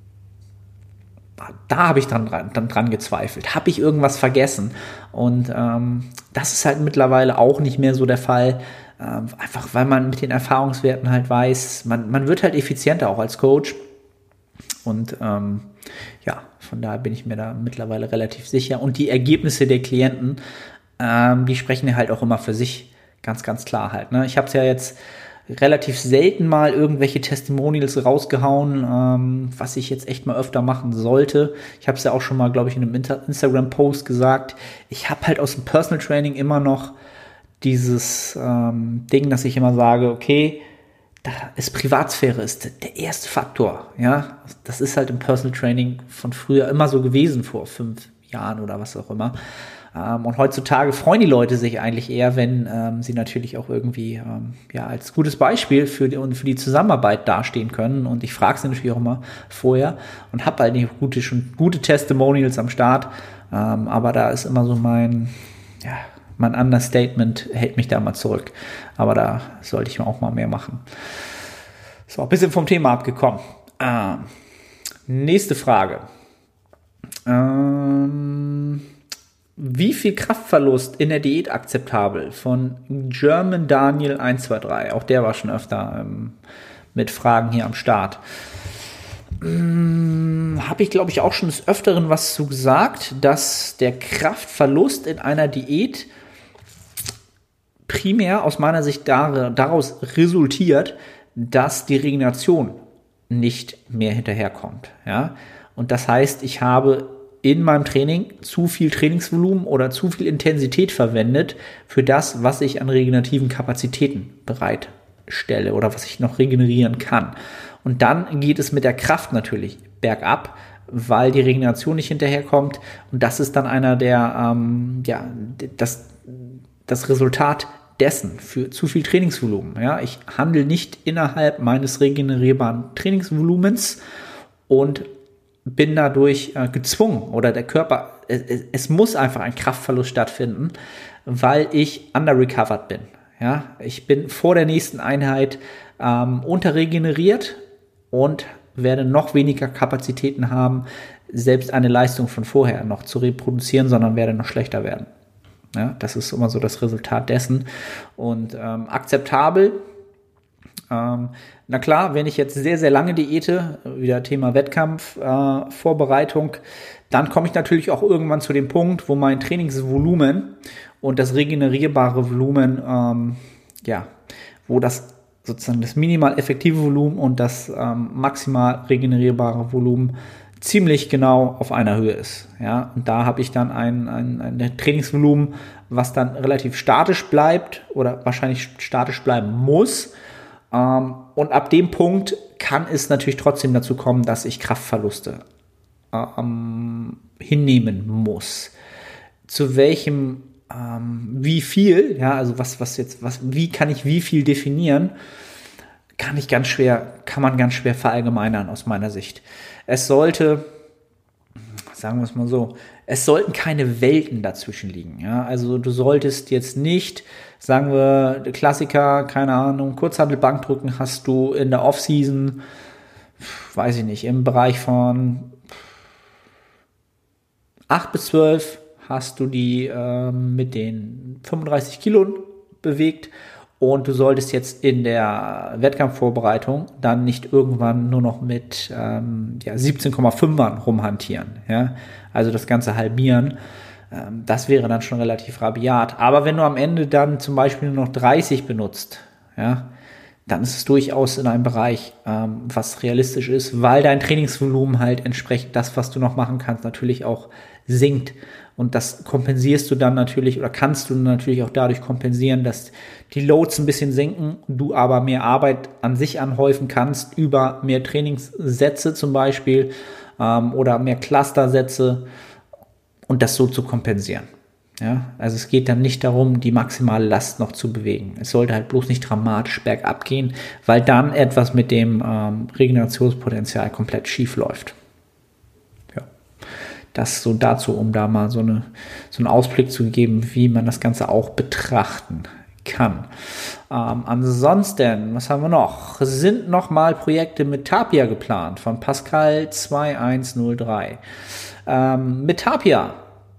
Da habe ich dann, dann dran gezweifelt. Habe ich irgendwas vergessen? Und ähm, das ist halt mittlerweile auch nicht mehr so der Fall. Ähm, einfach weil man mit den Erfahrungswerten halt weiß, man, man wird halt effizienter auch als Coach. Und ähm, ja, von daher bin ich mir da mittlerweile relativ sicher. Und die Ergebnisse der Klienten, ähm, die sprechen ja halt auch immer für sich ganz, ganz klar halt. Ne? Ich habe es ja jetzt relativ selten mal irgendwelche Testimonials rausgehauen, ähm, was ich jetzt echt mal öfter machen sollte. Ich habe es ja auch schon mal, glaube ich, in einem Inter- Instagram-Post gesagt. Ich habe halt aus dem Personal Training immer noch dieses ähm, Ding, dass ich immer sage, okay, da ist Privatsphäre ist der erste Faktor. Ja, das ist halt im Personal Training von früher immer so gewesen, vor fünf Jahren oder was auch immer. Ähm, und heutzutage freuen die Leute sich eigentlich eher, wenn ähm, sie natürlich auch irgendwie ähm, ja als gutes Beispiel für die, und für die Zusammenarbeit dastehen können. Und ich frage sie natürlich auch immer vorher und habe halt nicht gute, schon gute Testimonials am Start. Ähm, aber da ist immer so mein, ja, mein Understatement hält mich da mal zurück. Aber da sollte ich auch mal mehr machen. So, ein bisschen vom Thema abgekommen. Ähm, nächste Frage. Ähm... Wie viel Kraftverlust in der Diät akzeptabel? Von German Daniel eins zwei drei. Auch der war schon öfter ähm, mit Fragen hier am Start. Ähm, Habe ich, glaube ich, auch schon des Öfteren was zu gesagt, dass der Kraftverlust in einer Diät primär aus meiner Sicht dar- daraus resultiert, dass die Regeneration nicht mehr hinterherkommt. Ja? Und das heißt, ich habe in meinem Training zu viel Trainingsvolumen oder zu viel Intensität verwendet für das, was ich an regenerativen Kapazitäten bereitstelle oder was ich noch regenerieren kann. Und dann geht es mit der Kraft natürlich bergab, weil die Regeneration nicht hinterherkommt. Und das ist dann einer der, ähm, ja, das, das Resultat dessen für zu viel Trainingsvolumen. Ja, ich handle nicht innerhalb meines regenerierbaren Trainingsvolumens und bin dadurch äh, gezwungen oder der Körper, es, es muss einfach ein Kraftverlust stattfinden, weil ich underrecovered bin. Ja, ich bin vor der nächsten Einheit ähm, unterregeneriert und werde noch weniger Kapazitäten haben, selbst eine Leistung von vorher noch zu reproduzieren, sondern werde noch schlechter werden. Ja, das ist immer so das Resultat dessen. Und ähm, akzeptabel. Ähm, na klar, wenn ich jetzt sehr, sehr lange diete, wieder Thema Wettkampf, äh, Vorbereitung, dann komme ich natürlich auch irgendwann zu dem Punkt, wo mein Trainingsvolumen und das regenerierbare Volumen, ähm, ja, wo das sozusagen das minimal effektive Volumen und das ähm, maximal regenerierbare Volumen ziemlich genau auf einer Höhe ist. Ja, und da habe ich dann ein, ein, ein Trainingsvolumen, was dann relativ statisch bleibt oder wahrscheinlich statisch bleiben muss. Ähm, und ab dem Punkt kann es natürlich trotzdem dazu kommen, dass ich Kraftverluste ähm, hinnehmen muss. Zu welchem, ähm, wie viel, ja, also was, was jetzt, was, wie kann ich wie viel definieren, kann ich ganz schwer, kann man ganz schwer verallgemeinern aus meiner Sicht. Es sollte, sagen wir es mal so, es sollten keine Welten dazwischen liegen. Ja? Also du solltest jetzt nicht, sagen wir, der Klassiker, keine Ahnung, Kurzhantelbankdrücken hast du in der Offseason, weiß ich nicht, im Bereich von acht bis zwölf hast du die ähm, mit den fünfunddreißig Kilo bewegt. Und du solltest jetzt in der Wettkampfvorbereitung dann nicht irgendwann nur noch mit ähm, ja, siebzehn Komma fünfern rumhantieren. Ja? Also das Ganze halbieren. Ähm, das wäre dann schon relativ rabiat. Aber wenn du am Ende dann zum Beispiel nur noch dreißig benutzt, ja, dann ist es durchaus in einem Bereich, ähm, was realistisch ist, weil dein Trainingsvolumen halt entsprechend das, was du noch machen kannst, natürlich auch sinkt. Und das kompensierst du dann natürlich oder kannst du natürlich auch dadurch kompensieren, dass die Loads ein bisschen sinken, du aber mehr Arbeit an sich anhäufen kannst über mehr Trainingssätze zum Beispiel ähm, oder mehr Clustersätze und das so zu kompensieren. Ja, also es geht dann nicht darum, die maximale Last noch zu bewegen. Es sollte halt bloß nicht dramatisch bergab gehen, weil dann etwas mit dem ähm, Regenerationspotenzial komplett schief läuft. Ja, das so dazu, um da mal so, eine, so einen Ausblick zu geben, wie man das Ganze auch betrachten kann. Ähm, ansonsten, was haben wir noch? Sind noch mal Projekte mit Tapia geplant von Pascal zwei eins null drei. Ähm, mit Tapia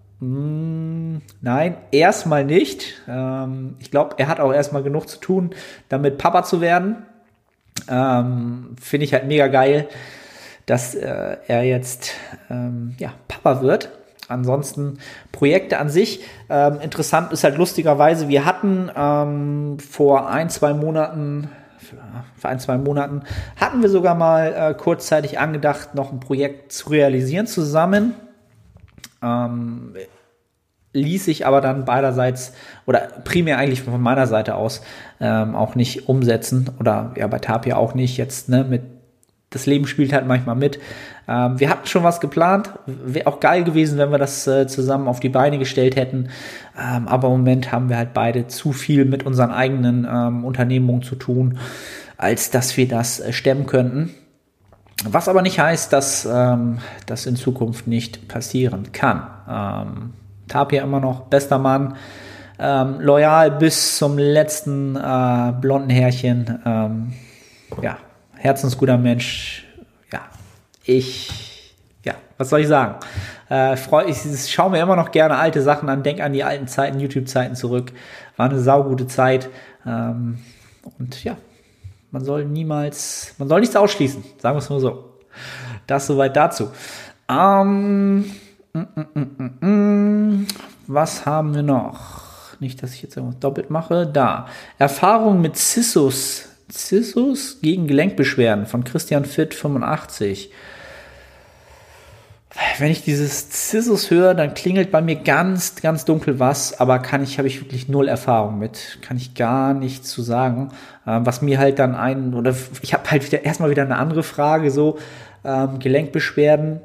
Nein, erstmal nicht. Ähm, ich glaube, er hat auch erstmal genug zu tun, damit Papa zu werden. Ähm, Finde ich halt mega geil, dass äh, er jetzt ähm, ja, Papa wird. Ansonsten Projekte an sich. Ähm, interessant ist halt lustigerweise, wir hatten ähm, vor ein, zwei Monaten, vor ein, zwei Monaten, hatten wir sogar mal äh, kurzzeitig angedacht, noch ein Projekt zu realisieren zusammen. Ähm, ließ sich aber dann beiderseits oder primär eigentlich von meiner Seite aus ähm, auch nicht umsetzen oder ja bei Tapia auch nicht jetzt, ne, mit das Leben spielt halt manchmal mit. Ähm, wir hatten schon was geplant, wäre auch geil gewesen, wenn wir das äh, zusammen auf die Beine gestellt hätten, ähm, aber im Moment haben wir halt beide zu viel mit unseren eigenen ähm, Unternehmungen zu tun, als dass wir das äh, stemmen könnten. Was aber nicht heißt, dass ähm, das in Zukunft nicht passieren kann. Ähm, Tapia immer noch bester Mann, ähm, loyal bis zum letzten äh, blonden Härchen. Ähm, ja, herzensguter Mensch. Ja, ich, ja, was soll ich sagen? Äh, freu, ich ich schaue mir immer noch gerne alte Sachen an, denke an die alten Zeiten, YouTube-Zeiten zurück. War eine saugute Zeit. Ähm, und ja, man soll niemals, man soll nichts ausschließen, sagen wir es nur so. Das soweit dazu. Ähm, mm, mm, mm, mm, was haben wir noch? Nicht, dass ich jetzt irgendwas doppelt mache. Da. Erfahrung mit Cissus. Cissus gegen Gelenkbeschwerden von Christian Fitt fünfundachtzig. Wenn ich dieses Cissus höre, dann klingelt bei mir ganz, ganz dunkel was, aber kann ich, habe ich wirklich null Erfahrung mit, kann ich gar nichts zu sagen. Ähm, was mir halt dann ein, oder ich habe halt wieder erstmal wieder eine andere Frage, so ähm, Gelenkbeschwerden.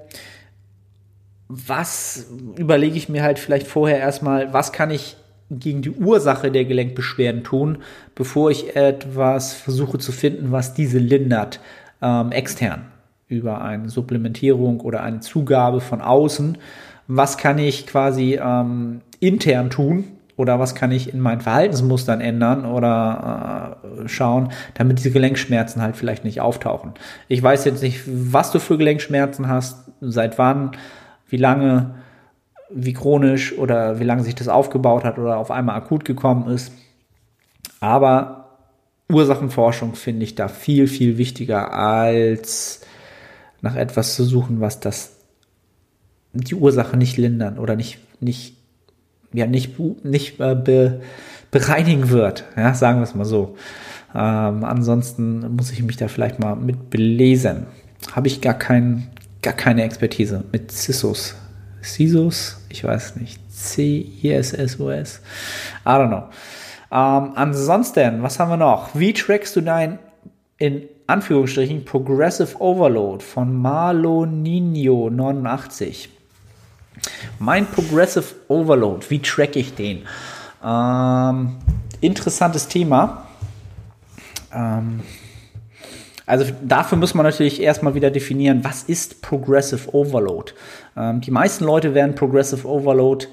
Was überlege ich mir halt vielleicht vorher erstmal, was kann ich gegen die Ursache der Gelenkbeschwerden tun, bevor ich etwas versuche zu finden, was diese lindert, ähm, extern. Über eine Supplementierung oder eine Zugabe von außen. Was kann ich quasi ähm, intern tun oder was kann ich in meinen Verhaltensmustern ändern oder äh, schauen, damit diese Gelenkschmerzen halt vielleicht nicht auftauchen. Ich weiß jetzt nicht, was du für Gelenkschmerzen hast, seit wann, wie lange, wie chronisch oder wie lange sich das aufgebaut hat oder auf einmal akut gekommen ist. Aber Ursachenforschung finde ich da viel, viel wichtiger als nach etwas zu suchen, was das die Ursache nicht lindern oder nicht nicht ja nicht nicht äh, be, bereinigen wird, ja, sagen wir es mal so. Ähm, ansonsten muss ich mich da vielleicht mal mit belesen. Habe ich gar kein gar keine Expertise mit Cissus. Cissus, ich weiß nicht. C I S S O S. I don't know. Ähm, ansonsten, was haben wir noch? Wie trackst du dein in Anführungsstrichen Progressive Overload von Malonino neunundachtzig. Mein Progressive Overload, wie track ich den? Ähm, interessantes Thema. Ähm, Also dafür muss man natürlich erstmal wieder definieren, was ist Progressive Overload? Ähm, die meisten Leute werden Progressive Overload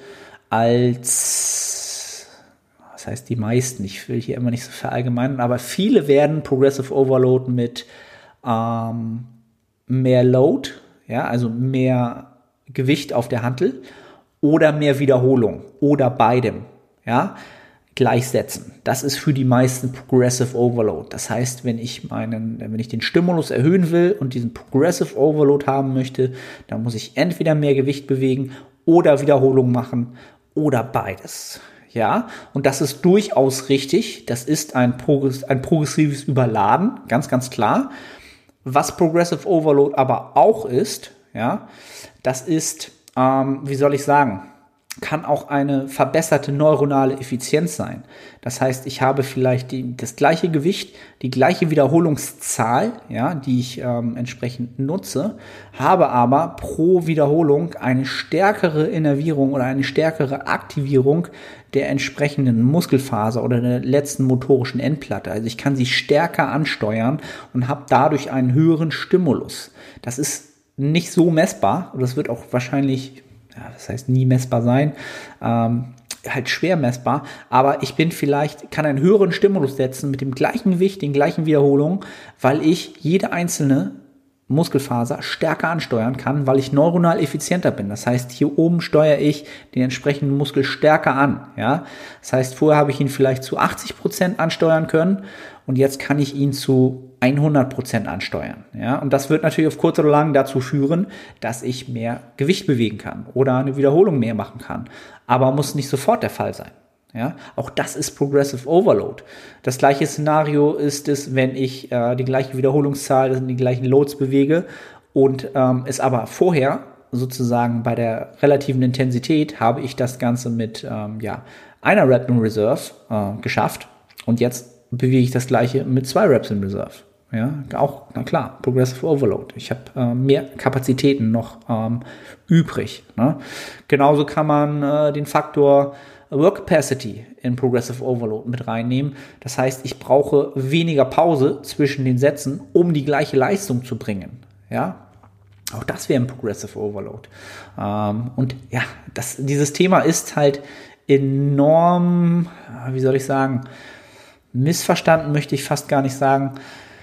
als, was heißt die meisten, ich will hier immer nicht so verallgemeinern, aber viele werden Progressive Overload mit ähm, mehr Load, ja, also mehr Gewicht auf der Hantel oder mehr Wiederholung oder beidem, ja, gleichsetzen. Das ist für die meisten Progressive Overload. Das heißt, wenn ich meinen, wenn ich den Stimulus erhöhen will und diesen Progressive Overload haben möchte, dann muss ich entweder mehr Gewicht bewegen oder Wiederholung machen oder beides. Ja, und das ist durchaus richtig. Das ist ein, Progress, ein progressives Überladen, ganz, ganz klar. Was Progressive Overload aber auch ist, ja, das ist, ähm, wie soll ich sagen, kann auch eine verbesserte neuronale Effizienz sein. Das heißt, ich habe vielleicht die, das gleiche Gewicht, die gleiche Wiederholungszahl, ja, die ich ähm, entsprechend nutze, habe aber pro Wiederholung eine stärkere Innervierung oder eine stärkere Aktivierung der entsprechenden Muskelfaser oder der letzten motorischen Endplatte. Also ich kann sie stärker ansteuern und habe dadurch einen höheren Stimulus. Das ist nicht so messbar und das wird auch wahrscheinlich, ja, das heißt nie messbar sein, ähm, halt schwer messbar, aber ich bin vielleicht, kann einen höheren Stimulus setzen mit dem gleichen Gewicht, den gleichen Wiederholungen, weil ich jede einzelne Muskelfaser stärker ansteuern kann, weil ich neuronal effizienter bin. Das heißt, hier oben steuere ich den entsprechenden Muskel stärker an. Ja? Das heißt, vorher habe ich ihn vielleicht zu achtzig Prozent ansteuern können und jetzt kann ich ihn zu hundert Prozent ansteuern. Ja? Und das wird natürlich auf kurz oder lang dazu führen, dass ich mehr Gewicht bewegen kann oder eine Wiederholung mehr machen kann. Aber muss nicht sofort der Fall sein. Ja, auch das ist Progressive Overload. Das gleiche Szenario ist es, wenn ich äh, die gleiche Wiederholungszahl, die gleichen Loads bewege und ähm, es aber vorher sozusagen bei der relativen Intensität habe ich das Ganze mit ähm, ja, einer Rep in Reserve äh, geschafft und jetzt bewege ich das gleiche mit zwei Reps in Reserve. Ja, auch, na klar, Progressive Overload. Ich habe äh, mehr Kapazitäten noch ähm, übrig. Ne? Genauso kann man äh, den Faktor Work Capacity in Progressive Overload mit reinnehmen. Das heißt, ich brauche weniger Pause zwischen den Sätzen, um die gleiche Leistung zu bringen. Ja, auch das wäre ein Progressive Overload. Ähm, und ja, das, dieses Thema ist halt enorm, wie soll ich sagen, missverstanden möchte ich fast gar nicht sagen.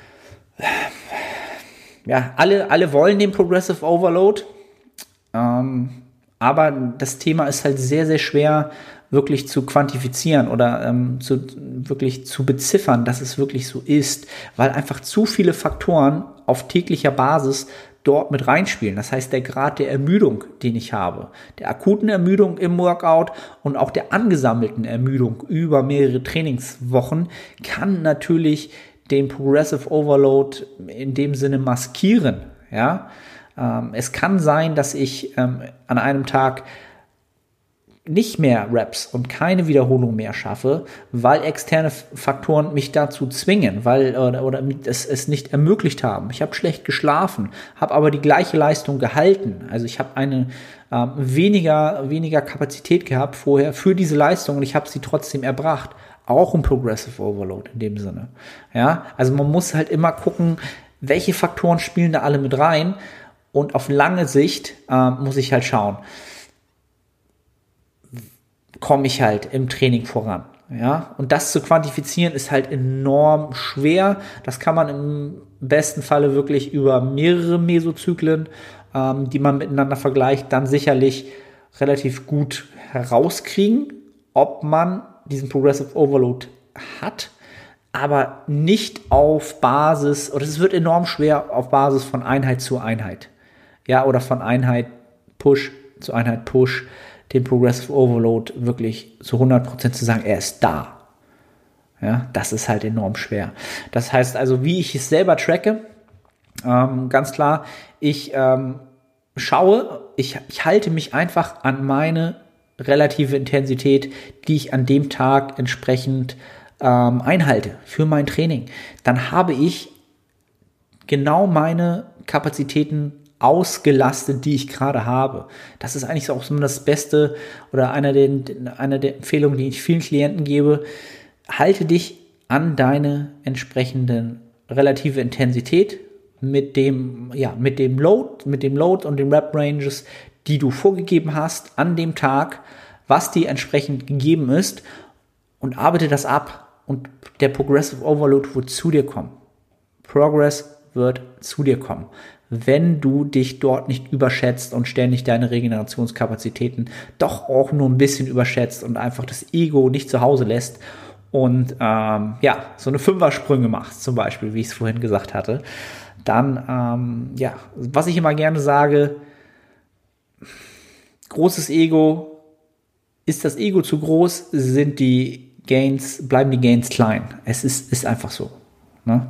Ja, alle, alle wollen den Progressive Overload, ähm, aber das Thema ist halt sehr, sehr schwer wirklich zu quantifizieren oder ähm, zu, wirklich zu beziffern, dass es wirklich so ist, weil einfach zu viele Faktoren auf täglicher Basis dort mit reinspielen. Das heißt, der Grad der Ermüdung, den ich habe, der akuten Ermüdung im Workout und auch der angesammelten Ermüdung über mehrere Trainingswochen kann natürlich den Progressive Overload in dem Sinne maskieren. Ja, ähm, es kann sein, dass ich ähm, an einem Tag nicht mehr Reps und keine Wiederholung mehr schaffe, weil externe Faktoren mich dazu zwingen, weil oder, oder es, es nicht ermöglicht haben. Ich habe schlecht geschlafen, habe aber die gleiche Leistung gehalten. Also ich habe eine ähm, weniger weniger Kapazität gehabt vorher für diese Leistung und ich habe sie trotzdem erbracht. Auch ein Progressive Overload in dem Sinne. Ja, also man muss halt immer gucken, welche Faktoren spielen da alle mit rein und auf lange Sicht ähm, muss ich halt schauen, komme ich halt im Training voran. Ja, und das zu quantifizieren ist halt enorm schwer. Das kann man im besten Falle wirklich über mehrere Mesozyklen, ähm, die man miteinander vergleicht, dann sicherlich relativ gut herauskriegen, ob man diesen Progressive Overload hat, aber nicht auf Basis, oder es wird enorm schwer auf Basis von Einheit zu Einheit. Ja, oder von Einheit Push zu Einheit Push, den Progressive Overload wirklich zu hundert Prozent zu sagen, er ist da. Ja, das ist halt enorm schwer. Das heißt also, wie ich es selber tracke, ähm, ganz klar, ich ähm, schaue, ich, ich halte mich einfach an meine relative Intensität, die ich an dem Tag entsprechend ähm, einhalte für mein Training. Dann habe ich genau meine Kapazitäten ausgelastet, die ich gerade habe. Das ist eigentlich auch so das Beste oder einer der, einer der Empfehlungen, die ich vielen Klienten gebe. Halte dich an deine entsprechenden relative Intensität mit dem, ja, mit dem Load, mit dem Load und den Rep-Ranges, die du vorgegeben hast an dem Tag, was dir entsprechend gegeben ist, und arbeite das ab und der Progressive Overload wird zu dir kommen. Progress wird zu dir kommen, wenn du dich dort nicht überschätzt und ständig deine Regenerationskapazitäten doch auch nur ein bisschen überschätzt und einfach das Ego nicht zu Hause lässt und ähm, ja, so eine Fünfer-Sprünge machst, zum Beispiel, wie ich es vorhin gesagt hatte. Dann, ähm, ja, was ich immer gerne sage, großes Ego, ist das Ego zu groß, sind die Gains, bleiben die Gains klein. Es ist, ist einfach so. Ne?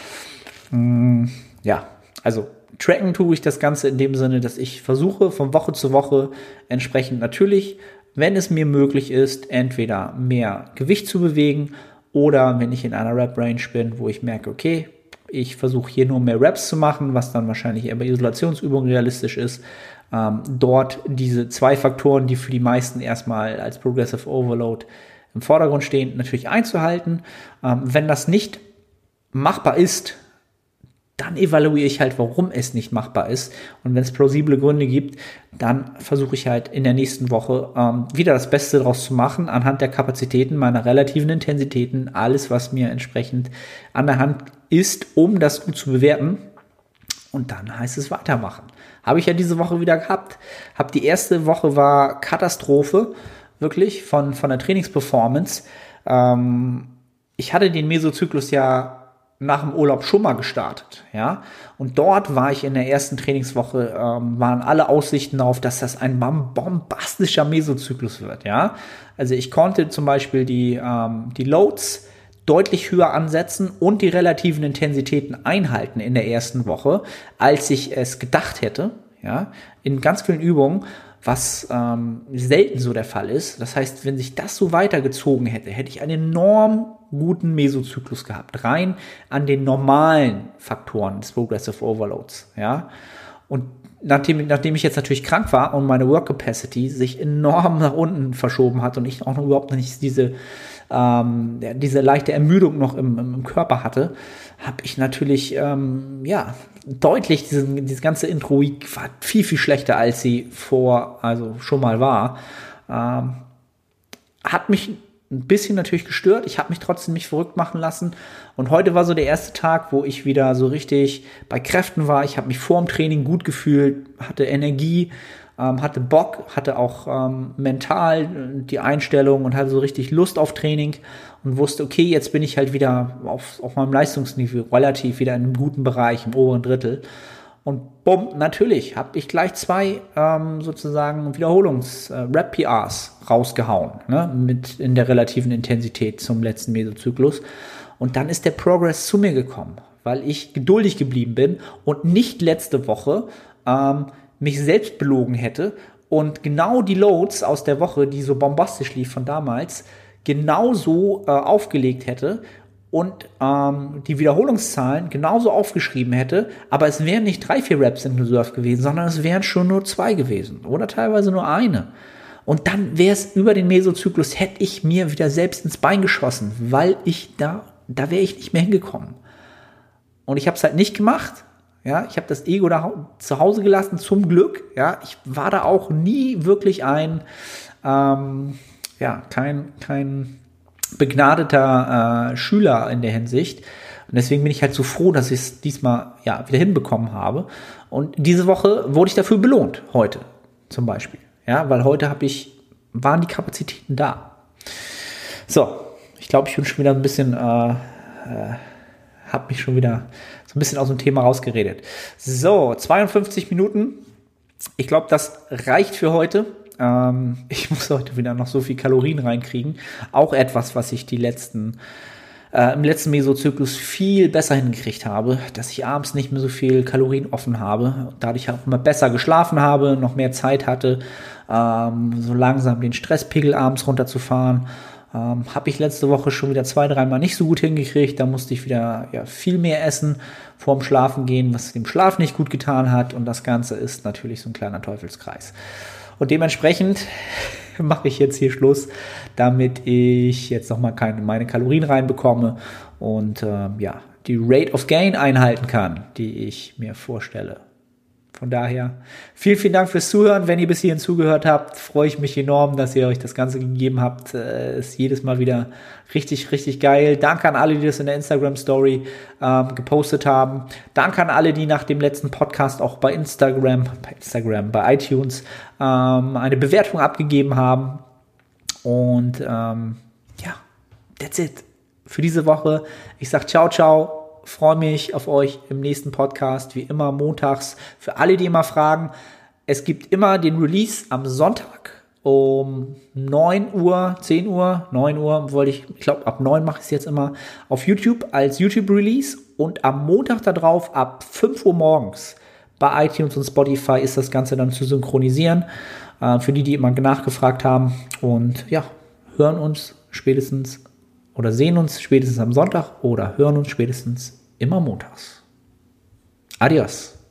Mm, ja, also tracken tue ich das Ganze in dem Sinne, dass ich versuche, von Woche zu Woche entsprechend natürlich, wenn es mir möglich ist, entweder mehr Gewicht zu bewegen oder wenn ich in einer Rep-Range bin, wo ich merke, okay, ich versuche hier nur mehr Reps zu machen, was dann wahrscheinlich eher bei Isolationsübungen realistisch ist, ähm, dort diese zwei Faktoren, die für die meisten erstmal als Progressive Overload im Vordergrund stehen, natürlich einzuhalten. Ähm, wenn das nicht machbar ist, dann evaluiere ich halt, warum es nicht machbar ist. Und wenn es plausible Gründe gibt, dann versuche ich halt in der nächsten Woche ähm, wieder das Beste daraus zu machen, anhand der Kapazitäten, meiner relativen Intensitäten, alles, was mir entsprechend an der Hand ist, um das gut zu bewerten. Und dann heißt es weitermachen. Habe ich ja diese Woche wieder gehabt. Hab die erste Woche war Katastrophe, wirklich, von, von der Trainingsperformance. Ähm, ich hatte den Mesozyklus ja nach dem Urlaub schon mal gestartet, ja, und dort war ich in der ersten Trainingswoche, ähm, waren alle Aussichten darauf, dass das ein bombastischer Mesozyklus wird, ja, also ich konnte zum Beispiel die, ähm, die Loads deutlich höher ansetzen und die relativen Intensitäten einhalten in der ersten Woche, als ich es gedacht hätte, ja, in ganz vielen Übungen, was ähm, selten so der Fall ist. Das heißt, wenn sich das so weitergezogen hätte, hätte ich einen enorm guten Mesozyklus gehabt, rein an den normalen Faktoren des Progressive Overloads, ja. Und nachdem, nachdem ich jetzt natürlich krank war und meine Work Capacity sich enorm nach unten verschoben hat und ich auch noch überhaupt nicht diese ähm, diese leichte Ermüdung noch im, im Körper hatte, habe ich natürlich ähm, ja deutlich diesen, dieses ganze Intro Week war viel viel schlechter, als sie vor also schon mal war. Ähm, hat mich ein bisschen natürlich gestört. Ich habe mich trotzdem nicht verrückt machen lassen. Und heute war so der erste Tag, wo ich wieder so richtig bei Kräften war. Ich habe mich vor dem Training gut gefühlt, hatte Energie, ähm, hatte Bock, hatte auch ähm, mental die Einstellung und hatte so richtig Lust auf Training und wusste, okay, jetzt bin ich halt wieder auf, auf meinem Leistungsniveau relativ wieder in einem guten Bereich, im oberen Drittel. Und bumm, natürlich habe ich gleich zwei ähm, sozusagen Wiederholungs-Rep-P Rs rausgehauen, ne, mit in der relativen Intensität zum letzten Mesozyklus. Und dann ist der Progress zu mir gekommen, weil ich geduldig geblieben bin und nicht letzte Woche ähm, mich selbst belogen hätte und genau die Loads aus der Woche, die so bombastisch lief von damals, genauso äh, aufgelegt hätte und ähm, die Wiederholungszahlen genauso aufgeschrieben hätte, aber es wären nicht drei, vier Reps in Reserve gewesen, sondern es wären schon nur zwei gewesen oder teilweise nur eine. Und dann wäre es über den Mesozyklus, hätte ich mir wieder selbst ins Bein geschossen, weil ich da, da wäre ich nicht mehr hingekommen. Und ich habe es halt nicht gemacht. Ja, ich habe das Ego da zu Hause gelassen, zum Glück. Ja, ich war da auch nie wirklich ein, ähm, ja, kein, kein begnadeter äh, Schüler in der Hinsicht. Und deswegen bin ich halt so froh, dass ich es diesmal ja wieder hinbekommen habe. Und diese Woche wurde ich dafür belohnt, heute zum Beispiel. Ja, weil heute habe ich, waren die Kapazitäten da. So, ich glaube, ich bin schon wieder ein bisschen, äh, äh, habe mich schon wieder so ein bisschen aus dem Thema rausgeredet. So, zweiundfünfzig Minuten. Ich glaube, das reicht für heute. Ähm, ich muss heute wieder noch so viel Kalorien reinkriegen. Auch etwas, was ich die letzten, äh, im letzten Mesozyklus viel besser hingekriegt habe, dass ich abends nicht mehr so viel Kalorien offen habe. Dadurch auch immer besser geschlafen habe, noch mehr Zeit hatte, ähm, so langsam den Stresspegel abends runterzufahren. Ähm, habe ich letzte Woche schon wieder zwei, dreimal nicht so gut hingekriegt. Da musste ich wieder ja, viel mehr essen vorm Schlafen gehen, was dem Schlaf nicht gut getan hat. Und das Ganze ist natürlich so ein kleiner Teufelskreis. Und dementsprechend mache ich jetzt hier Schluss, damit ich jetzt nochmal keine, meine Kalorien reinbekomme und äh, ja, die Rate of Gain einhalten kann, die ich mir vorstelle. Von daher, vielen, vielen Dank fürs Zuhören. Wenn ihr bis hierhin zugehört habt, freue ich mich enorm, dass ihr euch das Ganze gegeben habt. Äh, ist jedes Mal wieder richtig, richtig geil. Danke an alle, die das in der Instagram-Story ähm, gepostet haben. Danke an alle, die nach dem letzten Podcast auch bei Instagram, bei Instagram, bei iTunes ähm, eine Bewertung abgegeben haben. Und ähm, ja, that's it für diese Woche. Ich sag ciao, ciao. Freue mich auf euch im nächsten Podcast, wie immer montags. Für alle, die immer fragen, es gibt immer den Release am Sonntag um neun Uhr, zehn Uhr, neun Uhr, wollte ich, ich glaube ab neun mache ich es jetzt immer auf YouTube als YouTube-Release und am Montag darauf ab fünf Uhr morgens bei iTunes und Spotify ist das Ganze dann zu synchronisieren, äh, für die, die immer nachgefragt haben und ja, hören uns spätestens oder sehen uns spätestens am Sonntag oder hören uns spätestens immer montags. Adios.